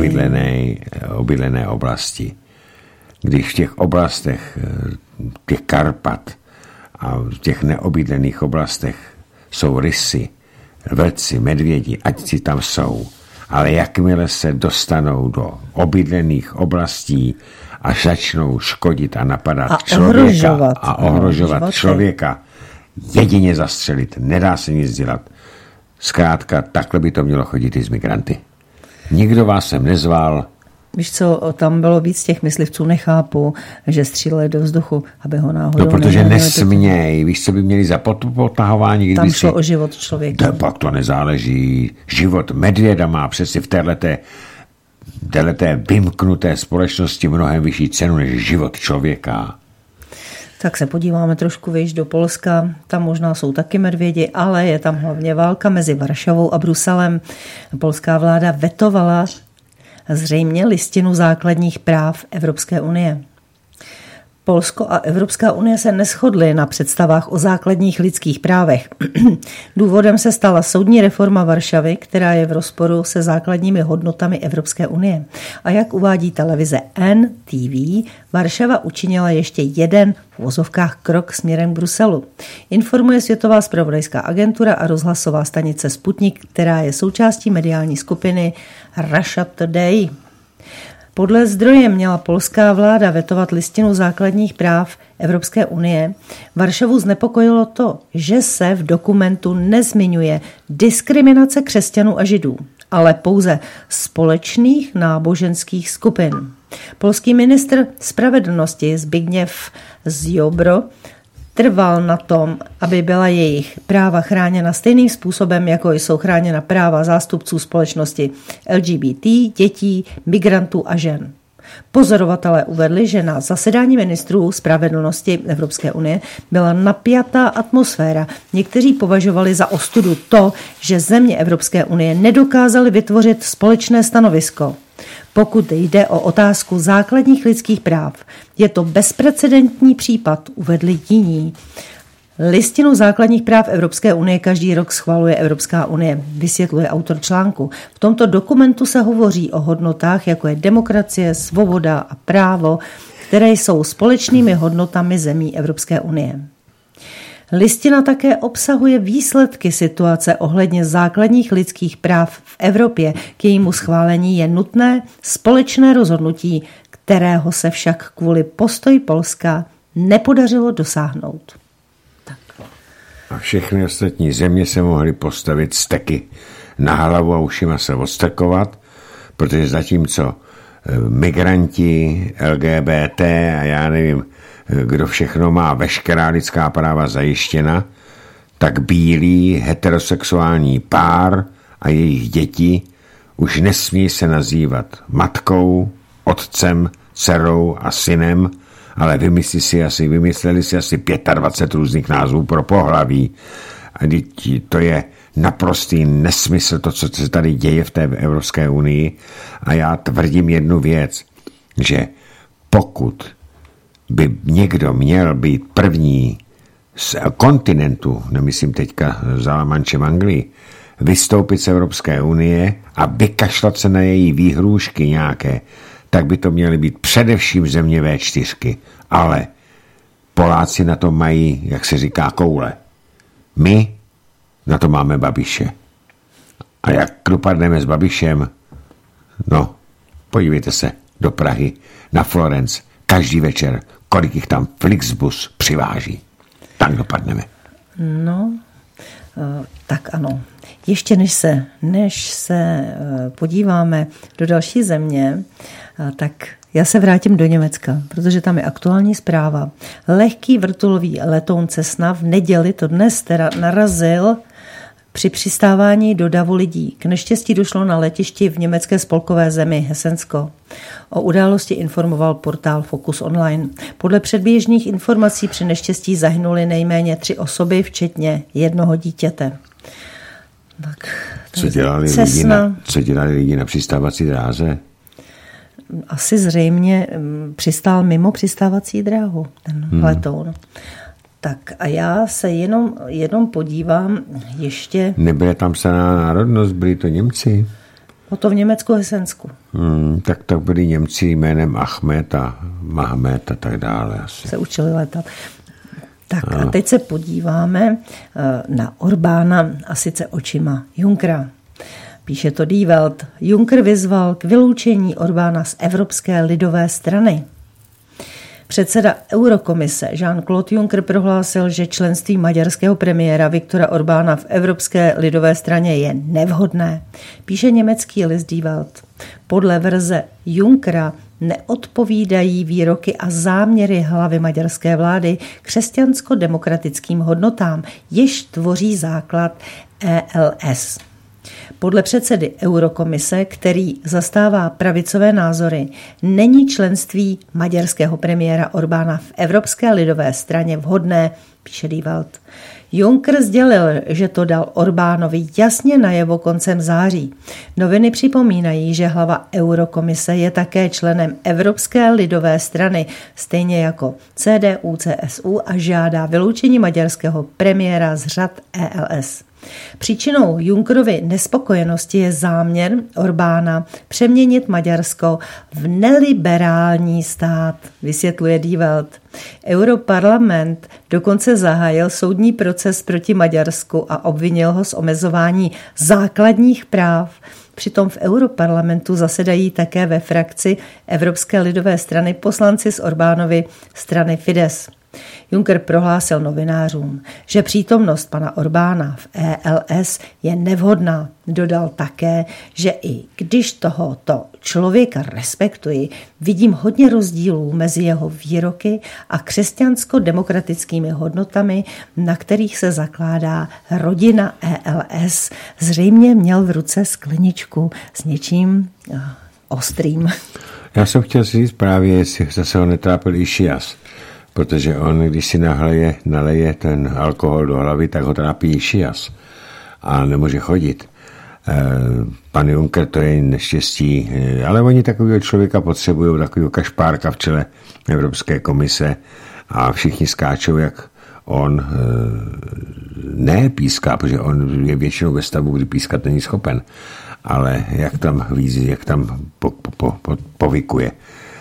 obydlené oblasti. Když v těch oblastech, těch Karpat a v těch neobydlených oblastech jsou rysy, vlci, medvědi, ať si tam jsou, ale jakmile se dostanou do obydlených oblastí a začnou škodit a napadat člověka a ohrožovat člověka, jedině zastřelit, nedá se nic dělat. Zkrátka, takhle by to mělo chodit i s migranty. Nikdo vás sem nezval, Víš co, tam bylo víc těch myslivců, nechápu, že stříleli do vzduchu, aby ho náhodou... No, protože nesměj, víš, co by měli za potahování, tam šlo o život člověka. Pak to nezáleží. Život medvěda má přeci v téhleté vymknuté společnosti mnohem vyšší cenu než život člověka. Tak se podíváme trošku výš do Polska. Tam možná jsou taky medvědi, ale je tam hlavně válka mezi Varšavou a Bruselem. Polská vláda vetovala zřejmě listinu základních práv Evropské unie. Polsko a Evropská unie se neshodly na představách o základních lidských právech. Důvodem se stala soudní reforma Varšavy, která je v rozporu se základními hodnotami Evropské unie. A jak uvádí televize NTV, Varšava učinila ještě jeden v uvozovkách krok směrem k Bruselu. Informuje Světová zpravodajská agentura a rozhlasová stanice Sputnik, která je součástí mediální skupiny Russia Today. Podle zdroje měla polská vláda vetovat listinu základních práv Evropské unie. Varšavu znepokojilo to, že se v dokumentu nezmiňuje diskriminace křesťanů a židů, ale pouze společných náboženských skupin. Polský ministr spravedlnosti Zbigněv Ziobro trval na tom, aby byla jejich práva chráněna stejným způsobem, jako jsou chráněna práva zástupců společnosti LGBT, dětí, migrantů a žen. Pozorovatelé uvedli, že na zasedání ministrů spravedlnosti Evropské unie byla napjatá atmosféra. Někteří považovali za ostudu to, že země Evropské unie nedokázaly vytvořit společné stanovisko. Pokud jde o otázku základních lidských práv, je to bezprecedentní případ, uvedli jiní. Listinu základních práv Evropské unie každý rok schvaluje Evropská unie, vysvětluje autor článku. V tomto dokumentu se hovoří o hodnotách, jako je demokracie, svoboda a právo, které jsou společnými hodnotami zemí Evropské unie. Listina také obsahuje výsledky situace ohledně základních lidských práv v Evropě. K jejímu schválení je nutné společné rozhodnutí, kterého se však kvůli postoji Polska nepodařilo dosáhnout. Tak. A všechny ostatní země se mohly postavit steky na hlavu a ušima se odstrkovat, protože zatímco migranti, LGBT a já nevím, kdo všechno má veškerá lidská práva zajištěna, tak bílý heterosexuální pár a jejich děti už nesmí se nazývat matkou, otcem, dcerou a synem, ale vymysleli si asi 25 různých názvů pro pohlaví. A to je naprostý nesmysl, to, co se tady děje v té Evropské unii. A já tvrdím jednu věc, že pokud by někdo měl být první z kontinentu, nemyslím teďka za La Mančem Anglii, vystoupit z Evropské unie a vykašlat se na její výhrůžky nějaké, tak by to měly být především země V4. Ale Poláci na to mají, jak se říká, koule. My na to máme Babiše. A jak dopadneme s Babišem? No, podívejte se do Prahy, na Florence, každý večer, kolik jich tam Flixbus přiváží. Tak dopadneme. No, tak ano. Ještě než se podíváme do další země, tak já se vrátím do Německa, protože tam je aktuální zpráva. Lehký vrtulový letoun Cessna v neděli to dnes teda narazil při přistávání do davu lidí. K neštěstí došlo na letišti v německé spolkové zemi Hesensko. O události informoval portál Focus Online. Podle předběžných informací při neštěstí zahynuly nejméně 3 osoby, včetně 1 dítěte. Tak, co dělali lidi na přistávací dráze? Asi zřejmě přistál mimo přistávací dráhu, ten letoun. Tak a já se jenom podívám ještě... Nebyla tam psaná národnost, byli to Němci? O to v Německu Hesensku. Tak to byli Němci jménem Ahmed a Mahmed a tak dále. Asi. Se učili letat. Tak a teď se podíváme na Orbána a sice očima Junckera. Píše to Die Welt. Juncker vyzval k vyloučení Orbána z Evropské lidové strany. Předseda Eurokomise Jean-Claude Juncker prohlásil, že členství maďarského premiéra Viktora Orbána v Evropské lidové straně je nevhodné. Píše německý list Die Welt. Podle verze Junckera neodpovídají výroky a záměry hlavy maďarské vlády křesťansko-demokratickým hodnotám, jež tvoří základ ELS. Podle předsedy Eurokomise, který zastává pravicové názory, není členství maďarského premiéra Orbána v Evropské lidové straně vhodné, píše Die Welt. Juncker sdělil, že to dal Orbánovi jasně najevo koncem září. Noviny připomínají, že hlava Eurokomise je také členem Evropské lidové strany, stejně jako CDU, CSU a žádá vyloučení maďarského premiéra z řad ELS. Příčinou Junckerovy nespokojenosti je záměr Orbána přeměnit Maďarsko v neliberální stát, vysvětluje Die Welt. Europarlament dokonce zahájil soudní proces proti Maďarsku a obvinil ho z omezování základních práv. Přitom v Europarlamentu zasedají také ve frakci Evropské lidové strany poslanci z Orbánovy strany Fidesz. Juncker prohlásil novinářům, že přítomnost pana Orbána v ELS je nevhodná. Dodal také, že i když tohoto člověka respektuji, vidím hodně rozdílů mezi jeho výroky a křesťansko-demokratickými hodnotami, na kterých se zakládá rodina ELS. Zřejmě měl v ruce skleničku s něčím ostrým. Já jsem chtěl říct právě, jestli zase ho netrápil i Šias. Protože on, když si naleje ten alkohol do hlavy, tak ho trápí i Šias a nemůže chodit. Pan Juncker, to je neštěstí, ale oni takového člověka potřebují, takového kašpárka v čele Evropské komise a všichni skáčou, jak on nepíská, protože on je většinou ve stavu, kdy pískat není schopen, ale jak tam vízí, jak tam povykuje.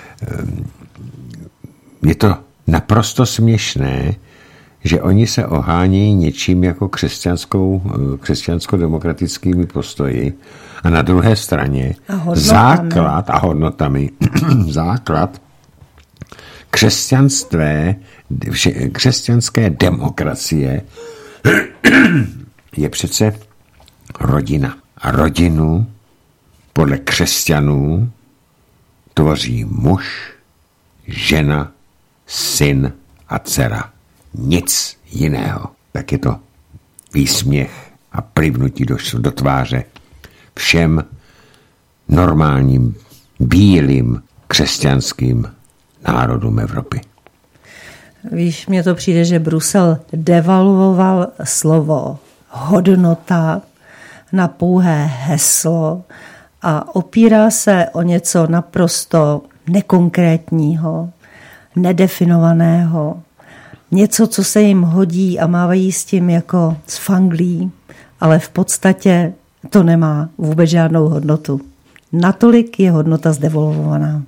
Je to naprosto směšné, že oni se ohánějí něčím jako křesťansko-demokratickými postoji a na druhé straně základ křesťanské demokracie je přece rodina. A rodinu podle křesťanů tvoří muž, žena, syn a dcera. Nic jiného. Tak je to výsměch a plivnutí do tváře všem normálním, bílým, křesťanským národům Evropy. Víš, mně to přijde, že Brusel devalvoval slovo hodnota na pouhé heslo a opírá se o něco naprosto nekonkrétního, nedefinovaného, něco, co se jim hodí a mávají s tím jako s fanglí, ale v podstatě to nemá vůbec žádnou hodnotu. Natolik je hodnota zdevolvovaná.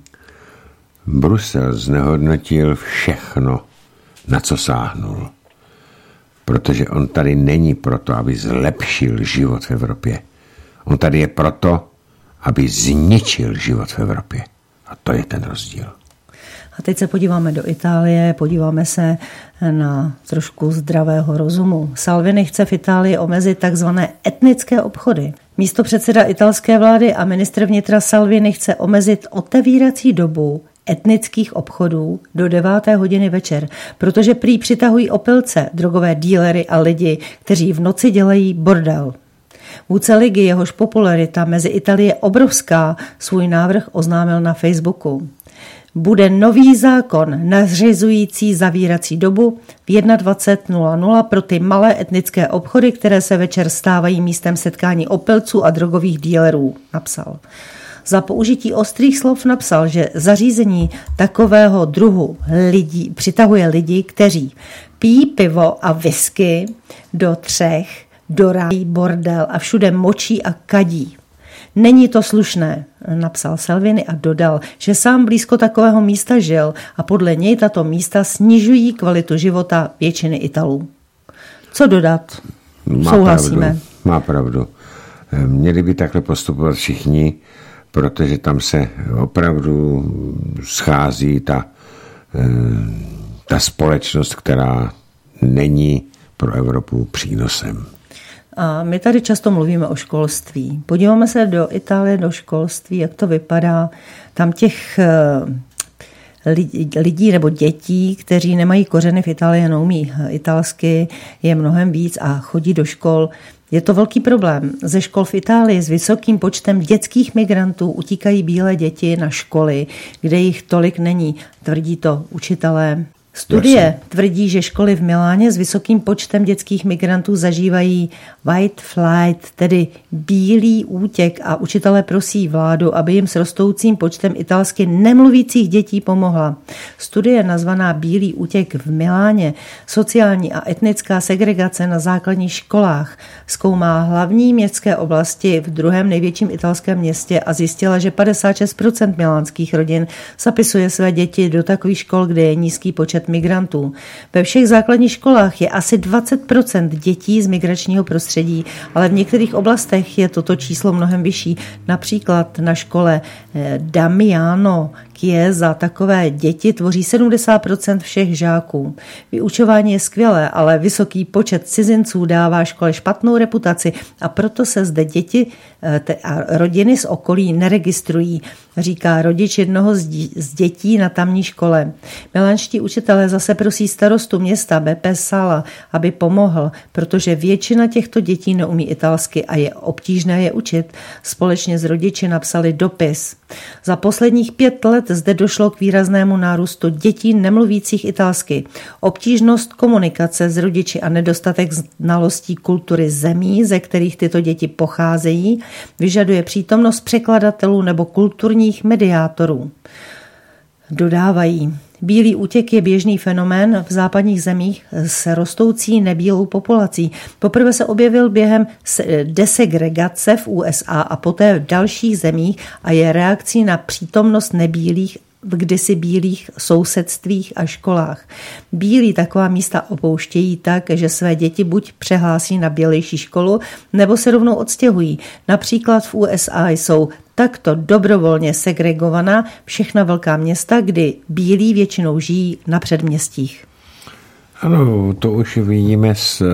Brusel znehodnotil všechno, na co sáhnul. Protože on tady není proto, aby zlepšil život v Evropě. On tady je proto, aby zničil život v Evropě. A to je ten rozdíl. A teď se podíváme do Itálie, podíváme se na trošku zdravého rozumu. Salvini chce v Itálii omezit takzvané etnické obchody. Místopředseda italské vlády a ministr vnitra Salvini chce omezit otevírací dobu etnických obchodů do 9. hodiny večer, protože prý přitahují opilce, drogové dílery a lidi, kteří v noci dělají bordel. Vůdce ligy, jehož popularita mezi Itálie je obrovská, svůj návrh oznámil na Facebooku. Bude nový zákon nařizující zavírací dobu v 21:00 pro ty malé etnické obchody, které se večer stávají místem setkání opilců a drogových dílerů, napsal. Za použití ostrých slov napsal, že zařízení takového druhu lidí přitahuje lidi, kteří pijí pivo a whisky do 3, dorájí bordel a všude močí a kadí. Není to slušné, napsal Salvini a dodal, že sám blízko takového místa žil a podle něj tato místa snižují kvalitu života většiny Italů. Co dodat? Souhlasíme. Má pravdu. Měli by takhle postupovat všichni, protože tam se opravdu schází ta ta společnost, která není pro Evropu přínosem. A my tady často mluvíme o školství. Podíváme se do Itálie, do školství, jak to vypadá. Tam těch lidí nebo dětí, kteří nemají kořeny v Itálii, neumí italsky, je mnohem víc a chodí do škol. Je to velký problém. Ze škol v Itálii s vysokým počtem dětských migrantů utíkají bílé děti na školy, kde jich tolik není, tvrdí to učitelé. Studie tvrdí, že školy v Miláně s vysokým počtem dětských migrantů zažívají white flight, tedy bílý útěk, a učitelé prosí vládu, aby jim s rostoucím počtem italsky nemluvících dětí pomohla. Studie nazvaná Bílý útěk v Miláně, sociální a etnická segregace na základních školách, zkoumá hlavní městské oblasti v druhém největším italském městě a zjistila, že 56% milánských rodin zapisuje své děti do takových škol, kde je nízký počet migrantů. Ve všech základních školách je asi 20% dětí z migračního prostředí, ale v některých oblastech je toto číslo mnohem vyšší. Například na škole Damiano Chiesa takové děti tvoří 70% všech žáků. Vyučování je skvělé, ale vysoký počet cizinců dává škole špatnou reputaci a proto se zde děti a rodiny z okolí neregistrují, říká rodič jednoho z dětí na tamní škole. Milánští učitelé zase prosí starostu města Beppe Sala, aby pomohl, protože většina těchto dětí neumí italsky a je obtížné je učit. Společně s rodiči napsali dopis. Za posledních 5 let zde došlo k výraznému nárůstu dětí nemluvících italsky. Obtížnost komunikace s rodiči a nedostatek znalostí kultury zemí, ze kterých tyto děti pocházejí, vyžaduje přítomnost překladatelů nebo kulturních mediátorů. Dodávají. Bílý útěk je běžný fenomén v západních zemích s rostoucí nebílou populací. Poprvé se objevil během desegregace v USA a poté v dalších zemích a je reakcí na přítomnost nebílých v kdysi bílých sousedstvích a školách. Bílí taková místa opouštějí tak, že své děti buď přehlásí na bělejší školu, nebo se rovnou odstěhují. Například v USA jsou takto dobrovolně segregovaná všechna velká města, kdy bílí většinou žijí na předměstích. Ano, to už vidíme z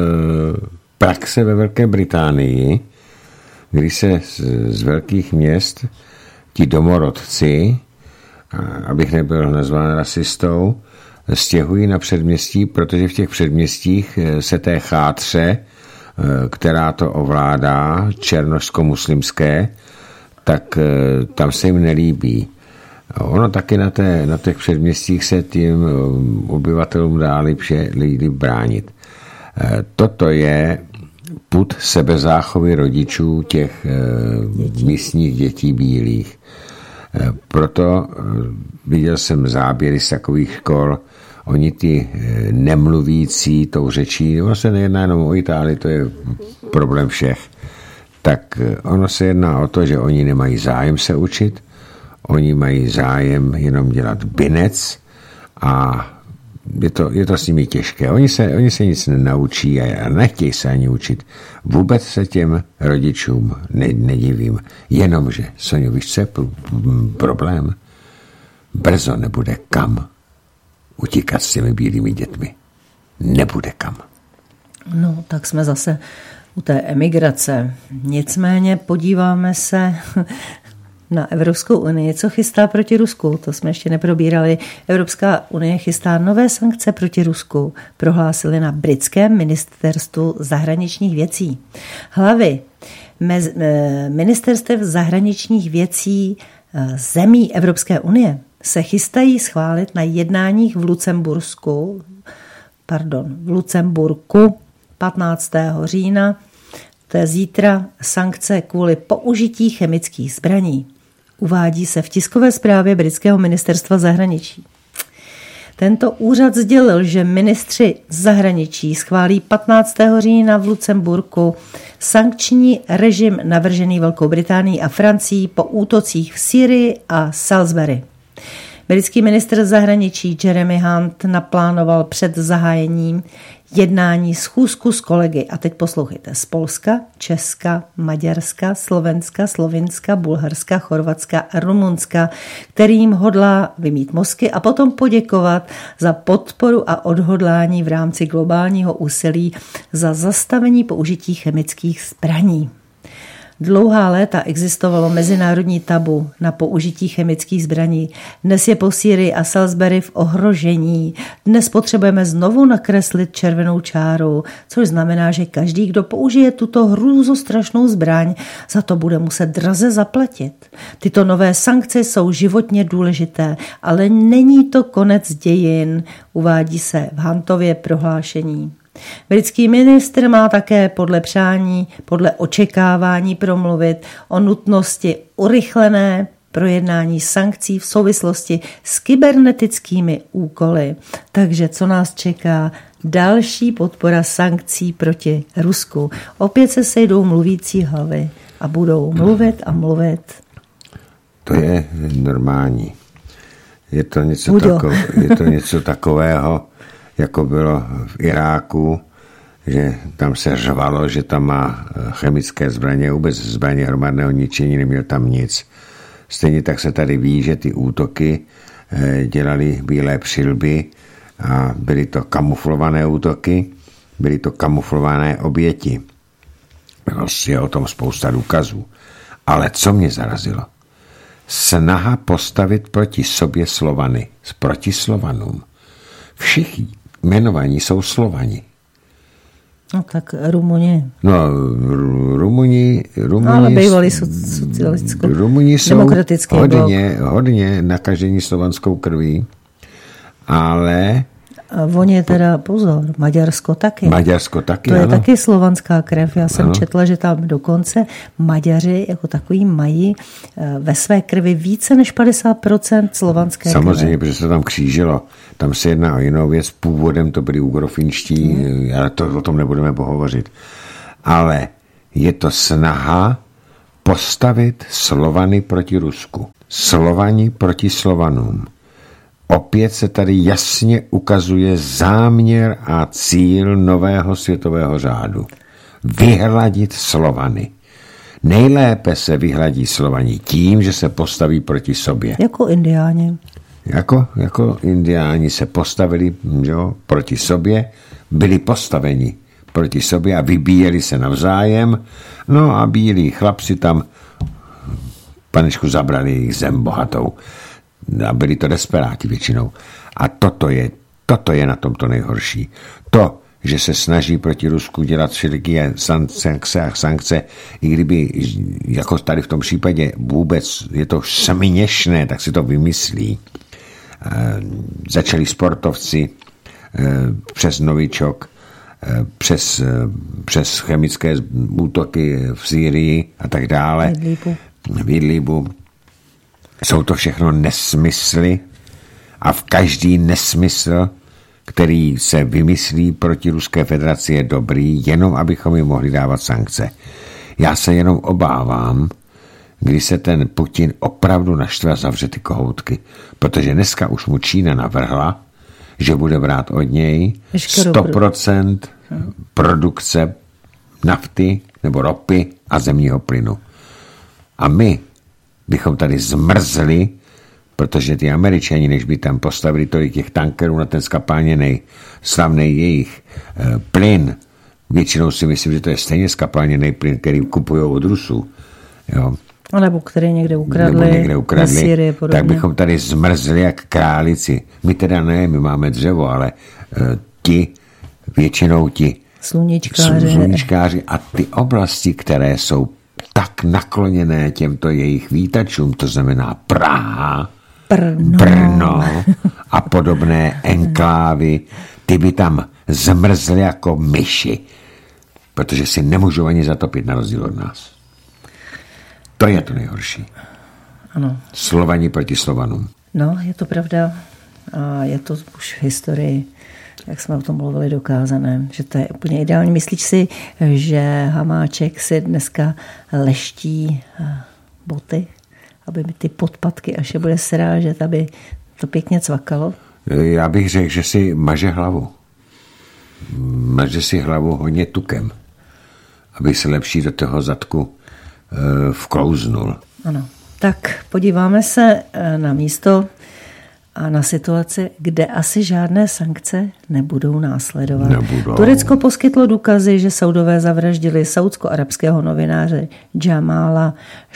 praxe ve Velké Británii, kdy se z velkých měst ti domorodci, abych nebyl nazván rasistou, stěhují na předměstí, protože v těch předměstích se té chátře, která to ovládá, černošsko-muslimské, tak tam se jim nelíbí. Ono taky na těch předměstích se tím obyvatelům dá líp bránit. Toto je pud sebezáchovy rodičů těch místních dětí bílých. Proto viděl jsem záběry z takových škol, oni ty nemluvící tou řečí, ono se nejedná jenom o Itálii, to je problém všech, tak ono se jedná o to, že oni nemají zájem se učit, oni mají zájem jenom dělat binec a je to s nimi těžké. Oni se nic nenaučí a nechtějí se ani učit. Vůbec se těm rodičům nedivím. Jenomže, Soňo, víš, co je problém? Brzo nebude kam utíkat s těmi bílými dětmi. Nebude kam. No, tak jsme zase u té emigrace. Nicméně podíváme se na Evropskou unii. Co chystá proti Rusku? To jsme ještě neprobírali. Evropská unie chystá nové sankce proti Rusku, prohlásili na britském ministerstvu zahraničních věcí. Hlavy ministerstev zahraničních věcí zemí Evropské unie se chystají schválit na jednáních v Lucemburku 15. října, to je zítra, sankce kvůli použití chemických zbraní. Uvádí se v tiskové zprávě britského ministerstva zahraničí. Tento úřad sdělil, že ministři zahraničí schválí 15. října v Lucemburku sankční režim navržený Velkou Británií a Francií po útocích v Sýrii a Salisbury. Britský ministr zahraničí Jeremy Hunt naplánoval před zahájením jednání, schůzku s kolegy. A teď poslouchejte. Z Polska, Česka, Maďarska, Slovenska, Slovinska, Bulharska, Chorvatska a Rumunska, kterým hodlá vymít mozky a potom poděkovat za podporu a odhodlání v rámci globálního úsilí za zastavení použití chemických zbraní. Dlouhá léta existovalo mezinárodní tabu na použití chemických zbraní. Dnes je po Sýrii a Salisbury v ohrožení. Dnes potřebujeme znovu nakreslit červenou čáru, což znamená, že každý, kdo použije tuto hrůzostrašnou zbraň, za to bude muset draze zaplatit. Tyto nové sankce jsou životně důležité, ale není to konec dějin, uvádí se v Huntově prohlášení. Britský ministr má také podle očekávání promluvit o nutnosti urychlené projednání sankcí v souvislosti s kybernetickými úkoly. Takže co nás čeká? Další podpora sankcí proti Rusku. Opět se sejdou mluvící hlavy a budou mluvit a mluvit. To je normální. Je to něco takového, jako bylo v Iráku, že tam se řvalo, že tam má chemické zbraně, vůbec zbraně hromadného ničení, neměl tam nic. Stejně tak se tady ví, že ty útoky dělali bílé přilby a byly to kamuflované útoky, byly to kamuflované oběti. Je o tom spousta důkazů. Ale co mě zarazilo? Snaha postavit proti sobě Slovany, proti Slovanům. Všichni jmenovaní jsou Slovani. No tak Rumuni. No, Rumuni ale bývalý socialisticko. Rumuni jsou hodně nakažení slovanskou krví, ale... Oni teda, pozor, Maďarsko taky. To je taky slovanská krev. Já jsem četla, že tam dokonce Maďaři jako takový mají ve své krvi více než 50% slovanské krve. Samozřejmě, protože se tam křížilo. Tam se jedná o jinou věc. Původem to byli ugrofinští, ale o tom nebudeme pohovořit. Ale je to snaha postavit Slovany proti Rusku. Slovani proti Slovanům. Opět se tady jasně ukazuje záměr a cíl nového světového řádu. Vyhladit Slovany. Nejlépe se vyhladí Slovani tím, že se postaví proti sobě. Jako Indiáni. Jako Indiáni se postavili proti sobě, byli postaveni proti sobě a vybíjeli se navzájem. No a bílí chlapci tam panečku zabrali jejich zem bohatou. A byli to desperáti většinou. A toto je na tomto nejhorší. To, že se snaží proti Rusku dělat všeliké sankce, i kdyby, jako tady v tom případě, vůbec je to směšné, tak si to vymyslí. Začali sportovci přes novičok, přes chemické útoky v Sýrii a tak dále. V Idlibu. Jsou to všechno nesmysly a v každý nesmysl, který se vymyslí proti Ruské federaci, je dobrý, jenom abychom jim mohli dávat sankce. Já se jenom obávám, kdy se ten Putin opravdu naštve a zavře ty kohoutky, protože dneska už mu Čína navrhla, že bude brát od něj 100% produkce nafty nebo ropy a zemního plynu. A my bychom tady zmrzli, protože ty Američani, než by tam postavili tolik těch tankerů na ten skapalněnej, slavný jejich plyn, většinou si myslím, že to je stejně skapalněnej plyn, který kupují od Rusů, jo. Nebo který někde ukradli Syrii, tak bychom tady zmrzli jak králici. My teda ne, my máme dřevo, ale většinou ti sluníčkáři a ty oblasti, které jsou tak nakloněné těmto jejich vítačům, to znamená Praha, Brno a podobné enklávy, ty by tam zmrzly jako myši, protože si nemůžou ani zatopit na rozdíl od nás. To je to nejhorší. Ano. Slovani proti Slovanům. No, je to pravda. A je to už v historii, jak jsme o tom mluvili, dokázané, že to je úplně ideální. Myslíš si, že Hamáček si dneska leští boty, aby mi ty podpatky, až je bude srážet, aby to pěkně cvakalo? Já bych řekl, že si maže hlavu. maže si hlavu hodně tukem, aby se lepší do toho zadku vklouznul. Ano. Tak podíváme se na místo a na situaci, kde asi žádné sankce nebudou následovat. Turecko poskytlo důkazy, že Saudové zavraždili saudsko-arabského novináře Jamala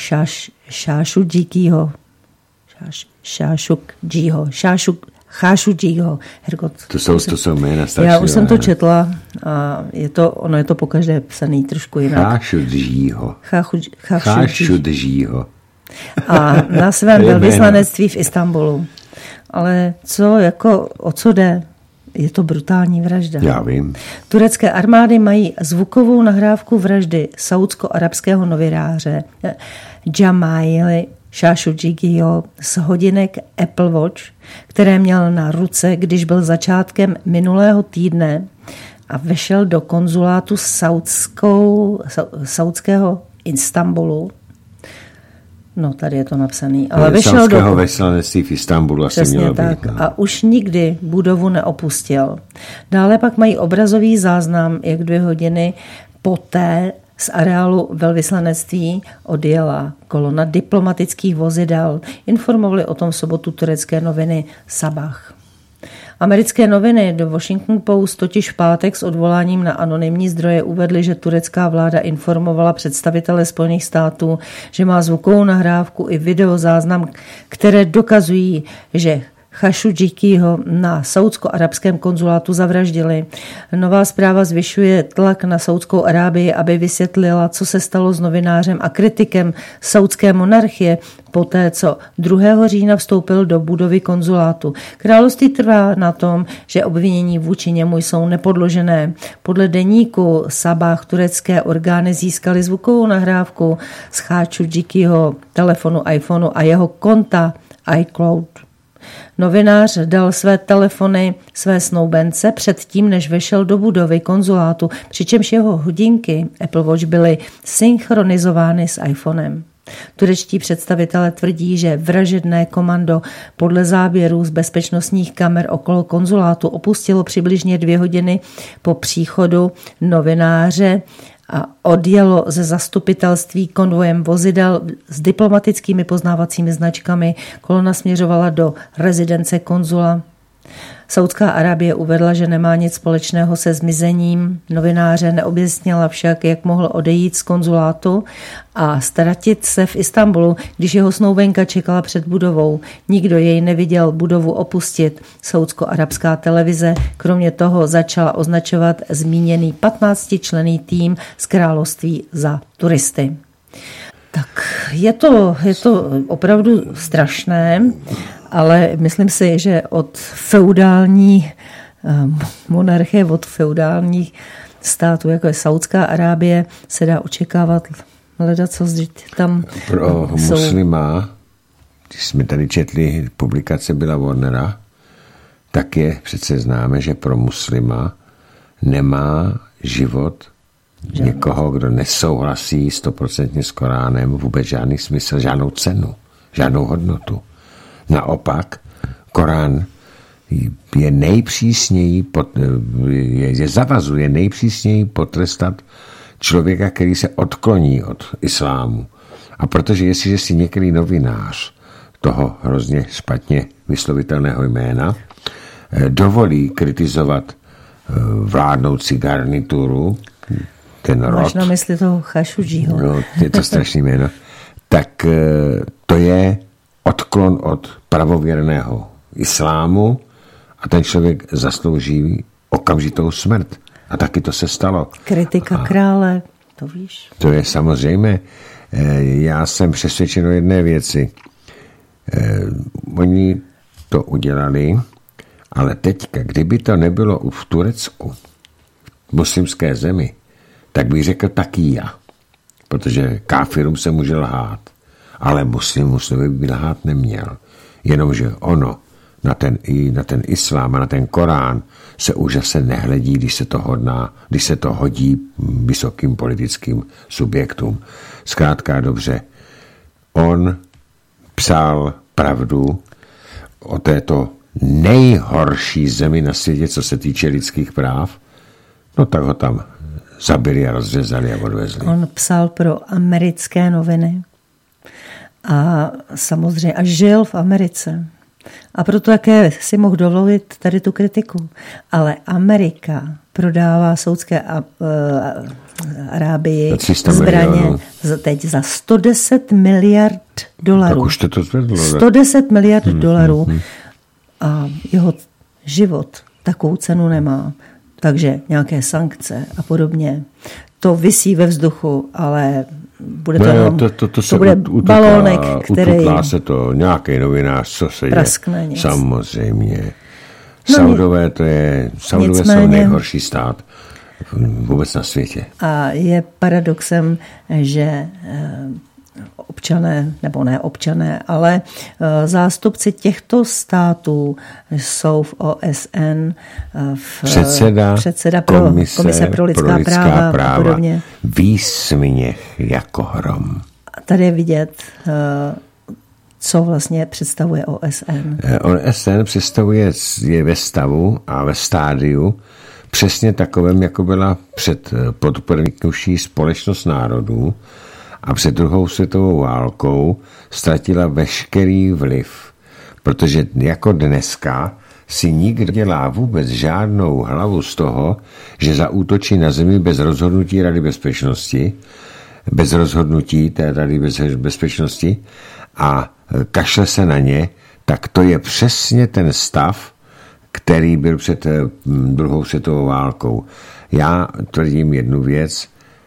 Khashoggiho. To jsou jména strašně. Já už jsem to četla a ono je to pokaždé psaný trošku jinak. Khashoggiho. A na svém velvyslanectví v Istanbulu. Ale o co jde? Je to brutální vražda. Já vím. Turecké armády mají zvukovou nahrávku vraždy saudsko-arabského novináře Jamala Khashoggiho z hodinek Apple Watch, které měl na ruce, když byl začátkem minulého týdne a vešel do konzulátu saudského Istanbulu. No, tady je to napsaný. Ale vyšel do veslanectví v Istanbulu asi mělo tak, být. No. A už nikdy budovu neopustil. Dále pak mají obrazový záznam, jak 2 hodiny poté z areálu velvyslanectví odjela kolona diplomatických vozidel. Informovali o tom v sobotu turecké noviny Sabah. Americké noviny The Washington Post totiž v pátek s odvoláním na anonymní zdroje uvedly, že turecká vláda informovala představitele Spojených států, že má zvukovou nahrávku i videozáznam, které dokazují, že Khashoggiho na saudsko-arabském konzulátu zavraždili. Nová zpráva zvyšuje tlak na Saudskou Arábii, aby vysvětlila, co se stalo s novinářem a kritikem saudské monarchie poté, co 2. října vstoupil do budovy konzulátu. Království trvá na tom, že obvinění vůči němu jsou nepodložené. Podle deníku Sabah turecké orgány získaly zvukovou nahrávku z Khashoggiho telefonu iPhoneu a jeho konta iCloud. Novinář dal své telefony své snoubence předtím, než vešel do budovy konzulátu, přičemž jeho hodinky Apple Watch byly synchronizovány s iPhonem. Turečtí představitelé tvrdí, že vražedné komando podle záběrů z bezpečnostních kamer okolo konzulátu opustilo přibližně 2 hodiny po příchodu novináře a odjelo ze zastupitelství konvojem vozidel s diplomatickými poznávacími značkami. Kolona směřovala do rezidence konzula. Saudská Arábie uvedla, že nemá nic společného se zmizením novináře, neobjasnila však, jak mohl odejít z konzulátu a ztratit se v Istanbulu, když jeho snoubenka čekala před budovou. Nikdo jej neviděl budovu opustit. Saudsko-arabská televize kromě toho začala označovat zmíněný 15členný tým z království za turisty. Tak je to opravdu strašné, ale myslím si, že od feudální monarchie, od feudálních států, jako je Saudská Arábie, se dá očekávat co tam pro muslima, když jsme tady četli publikace Billa Warnera, tak je přece známe, že pro muslima nemá život někoho, kdo nesouhlasí 100% s Koránem, vůbec žádný smysl, žádnou cenu, žádnou hodnotu. Naopak, Korán je nejpřísněji, zavazuje nejpřísněji potrestat člověka, který se odkloní od islámu. A protože jestliže si některý novinář toho hrozně špatně vyslovitelného jména dovolí kritizovat vládnoucí garnituru, ten rod. Máš na mysli toho Khashoggiho. No, je to strašný jméno. Tak to je odklon od pravověrného islámu a ten člověk zaslouží okamžitou smrt. A taky to se stalo. Kritika krále, to víš. To je samozřejmě. Já jsem přesvědčen o jedné věci. Oni to udělali, ale teďka, kdyby to nebylo v Turecku, v muslimské zemi, tak bych řekl taky já. Protože káfirům se může lhát. Ale muslim by lhát neměl. Jenomže ono na ten islám a na ten Korán se už zase nehledí, když se to hodí vysokým politickým subjektům. Zkrátka dobře, on psal pravdu o této nejhorší zemi na světě, co se týče lidských práv, No tak ho tam zabili a rozřezali a odvezli. On psal pro americké noviny a samozřejmě a žil v Americe. A proto také si mohl dovolit tady tu kritiku. Ale Amerika prodává Saúdské Arábii zbraně teď za 110 miliard dolarů. Tak už to zvedlo. 110 miliard dolarů a jeho život takovou cenu nemá. Takže nějaké sankce a podobně. To visí ve vzduchu, ale bude to bude balónek, který... Ututlá se to, nějaký novinář, co se praskne děje. Samozřejmě. Saudové jsou nejhorší stát vůbec na světě. A je paradoxem, že občané, nebo ne občané, ale zástupci těchto států jsou v OSN, předseda komise pro lidská práva a podobně. Výsměch jako hrom. Tady je vidět, co vlastně představuje OSN. OSN je ve stavu a ve stádiu přesně takovém, jako byla před podpornouší společnost národů, a před druhou světovou válkou ztratila veškerý vliv, protože jako dneska si nikdo dělá vůbec žádnou hlavu z toho, že zaútočí na zemi bez rozhodnutí Rady bezpečnosti, bez rozhodnutí té Rady bezpečnosti a kašle se na ně, tak to je přesně ten stav, který byl před druhou světovou válkou. Já tvrdím jednu věc,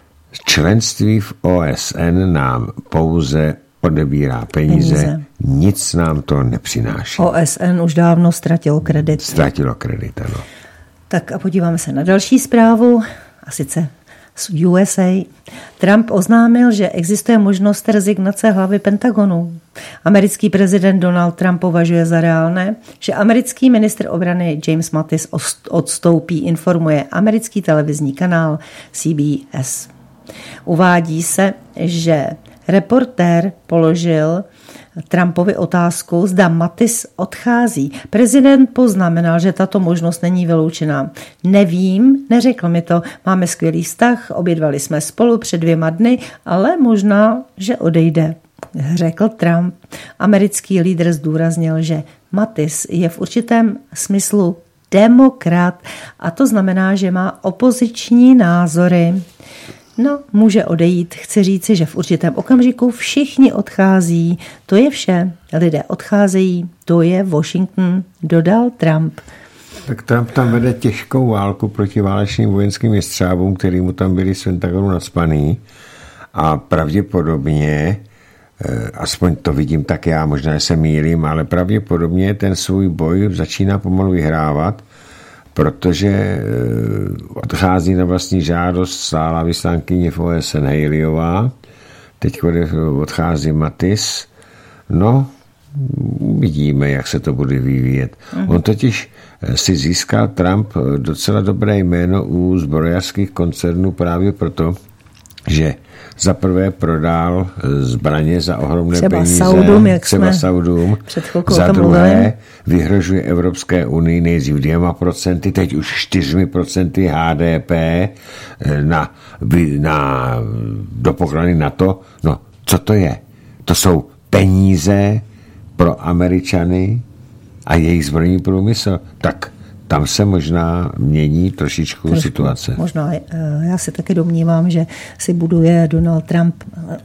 členství v OSN nám pouze odebírá peníze, nic nám to nepřináší. OSN už dávno ztratilo kredit. Ztratilo kredit, ano. Tak a podíváme se na další zprávu, a sice z USA. Trump oznámil, že existuje možnost rezignace hlavy Pentagonu. Americký prezident Donald Trump považuje za reálné, že americký ministr obrany James Mattis odstoupí, informuje americký televizní kanál CBS. Uvádí se, že reportér položil Trumpovi otázku, zda Mattis odchází. Prezident poznamenal, že tato možnost není vyloučená. Nevím, neřekl mi to, máme skvělý vztah, obědvali jsme spolu před 2 dny, ale možná, že odejde, řekl Trump. Americký lídr zdůraznil, že Mattis je v určitém smyslu demokrat a to znamená, že má opoziční názory. No, může odejít. Chci říci, že v určitém okamžiku všichni odchází. To je vše. Lidé odcházejí. To je Washington, dodal Trump. Tak Trump tam vede těžkou válku proti válečným vojenským jestřábům, který mu tam byli z Pentagonu nacpaný. A pravděpodobně, aspoň to vidím tak já, možná se mýlím, ale pravděpodobně ten svůj boj začíná pomalu vyhrávat, protože odchází na vlastní žádost stálá vyslankyně v OSN Haleyová, teď odchází Mattis, no uvidíme, jak se to bude vyvíjet. On totiž si získal Trump docela dobré jméno u zbrojařských koncernů právě proto, že za prvé prodal zbraně za ohromné peníze, třeba Saudům, za druhé vyhrožuje Evropské unii nejdřív 2%, teď už 4% HDP do poklady NATO. No, co to je? To jsou peníze pro Američany a jejich zbrojní průmysl. Tak tam se možná mění trošičku situace. Možná, já si taky domnívám, že si buduje Donald Trump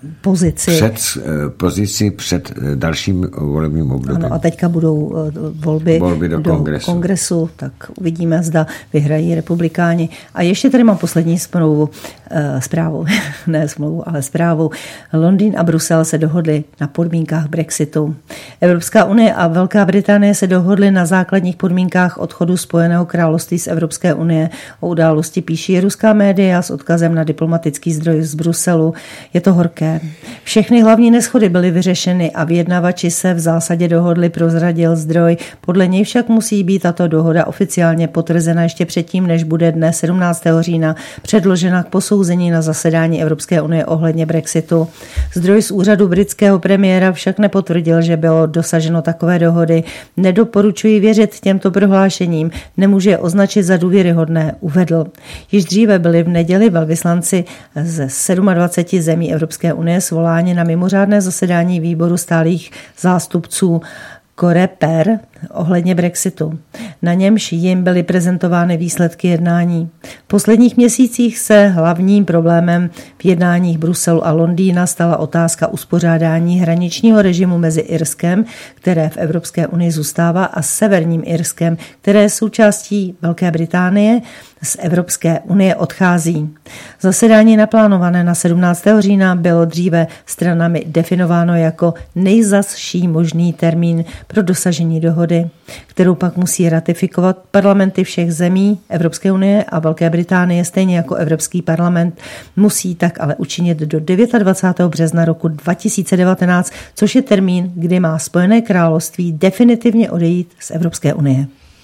pozici před dalším volebním obdobím. Ano, a teďka budou volby do kongresu, tak uvidíme, zda vyhrají republikáni. A ještě tady mám poslední zprávu. Ne smlouvu, ale zprávu. Londýn a Brusel se dohodli na podmínkách Brexitu. Evropská unie a Velká Británie se dohodly na základních podmínkách odchodu Spojeného království z Evropské unie. O události píší ruská média s odkazem na diplomatický zdroj z Bruselu. Je to horké. Všechny hlavní neshody byly vyřešeny a vyjednavači se v zásadě dohodli, prozradil zdroj. Podle něj však musí být tato dohoda oficiálně potvrzena ještě předtím, než bude dne 17. října předložena k posouzení posouzení na zasedání Evropské unie ohledně Brexitu. Zdroj z úřadu britského premiéra však nepotvrdil, že bylo dosaženo takové dohody. Nedoporučuji věřit těmto prohlášením, nemůže je označit za důvěryhodné, uvedl. Již dříve byli v neděli velvyslanci ze 27 zemí Evropské unie svoláni na mimořádné zasedání výboru stálých zástupců Coreper ohledně Brexitu. Na němž jim byly prezentovány výsledky jednání. V posledních měsících se hlavním problémem v jednáních Bruselu a Londýna stala otázka uspořádání hraničního režimu mezi Irskem, které v Evropské unii zůstává, a Severním Irskem, které je součástí Velké Británie, z Evropské unie odchází. Zasedání naplánované na 17. října bylo dříve stranami definováno jako nejzazší možný termín pro dosažení dohody, kterou pak musí ratifikovat parlamenty všech zemí Evropské unie a Velké Británie, stejně jako Evropský parlament, musí tak ale učinit do 29. března roku 2019, což je termín, kdy má Spojené království definitivně odejít z Evropské unie.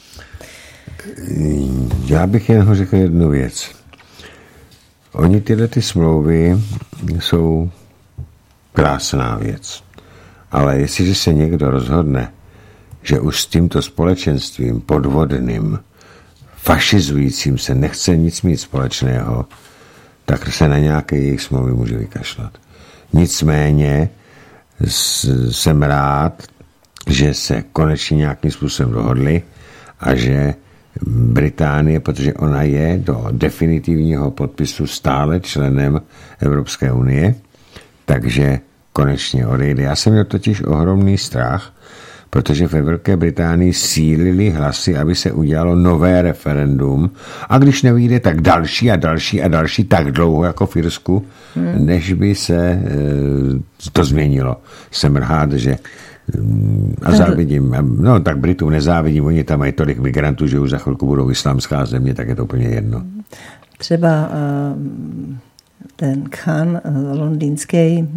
Já bych jen řekl jednu věc. Oni tyhle smlouvy jsou krásná věc. Ale jestliže se někdo rozhodne, že už s tímto společenstvím podvodným, fašizujícím se nechce nic mít společného, tak se na nějaké jejich smlouvy může vykašlat. Nicméně jsem rád, že se konečně nějakým způsobem dohodli a že Británie, protože ona je do definitivního podpisu stále členem Evropské unie, takže konečně odejde. Já jsem měl totiž ohromný strach, protože ve Velké Británii sílily hlasy, aby se udělalo nové referendum, a když nevyjde, tak další a další a další, tak dlouho jako v Irsku, než by se to změnilo. Jsem rád, že a závidím, no tak Britům nezávidím, oni tam mají tolik migrantů, že už za chvilku budou islámská země, tak je to úplně jedno. Třeba ten Khan londýnský,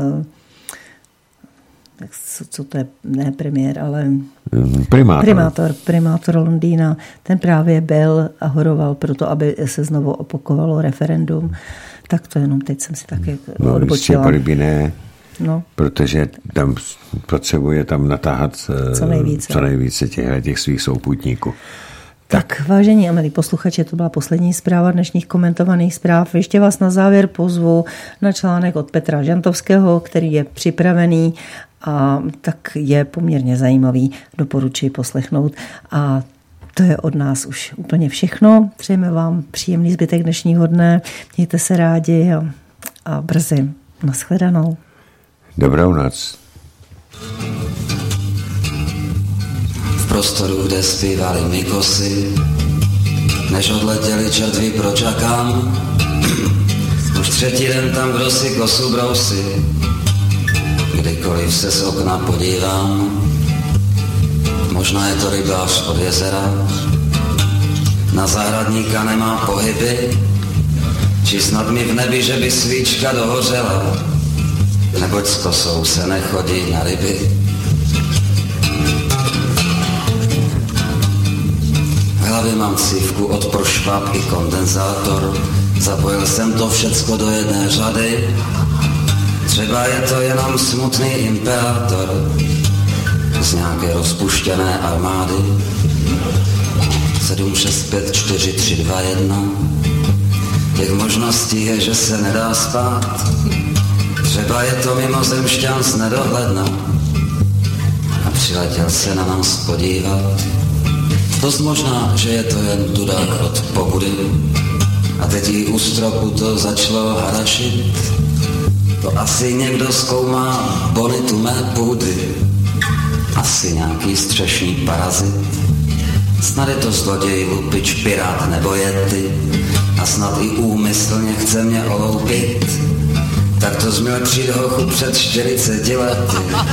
co to je, ne premiér, ale primátor Londýna, ten právě byl a horoval proto, aby se znovu opakovalo referendum. Tak to jenom teď jsem si taky odbočila. No. Protože tam potřebuje tam natáhat co nejvíce těch svých souputníků. Tak, vážení a milí posluchači, to byla poslední zpráva dnešních komentovaných zpráv. Ještě vás na závěr pozvu na článek od Petra Žantovského, který je připravený a tak je poměrně zajímavý. Doporučuji poslechnout. A to je od nás už úplně všechno. Přejeme vám příjemný zbytek dnešního dne. Mějte se rádi a brzy. Naschledanou. Dobrou noc. V prostoru, kde zpívali Mikosy, než odletěli čertví, proč čakám. Už třetí den tam, kdo si kosu brousí, kdykoliv se z okna podívám. Možná je to rybář od jezera, na zahradníka nemá pohyby, či snad mi v nebi, že by svíčka dohořela, neboť s kosou se nechodí na ryby. V hlavě mám cívku od prošváb i kondenzátor, zapojil jsem to všecko do jedné řady. Třeba je to jenom smutný imperátor z nějaké rozpuštěné armády. 7, 6, 5, 4, 3, 2, 1. Těch možností je, že se nedá spát. Třeba je to mimozemšťan z nedohledna a přiletěl se na nás podívat. Dost možná, že je to jen dudák od pobudy a teď jí u stropu to začalo harašit. To asi někdo zkoumá bonitu mé půdy, asi nějaký střešní parazit. Snad je to zloděj, lupič, pirát nebo yeti a snad i úmyslně chce mě oloupit. Tak to jsi měl přijít hochu před 40 lety.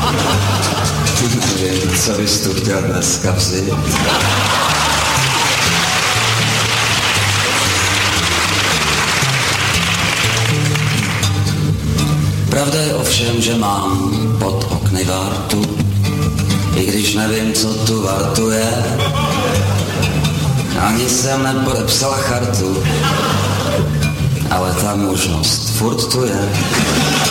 Nevím, co bys tu chtěl dneska vzít. Pravda je ovšem, že mám pod okny vartu, i když nevím, co tu vartu je. Ani jsem nepodepsal chartu, ale ta možnost furt tu je.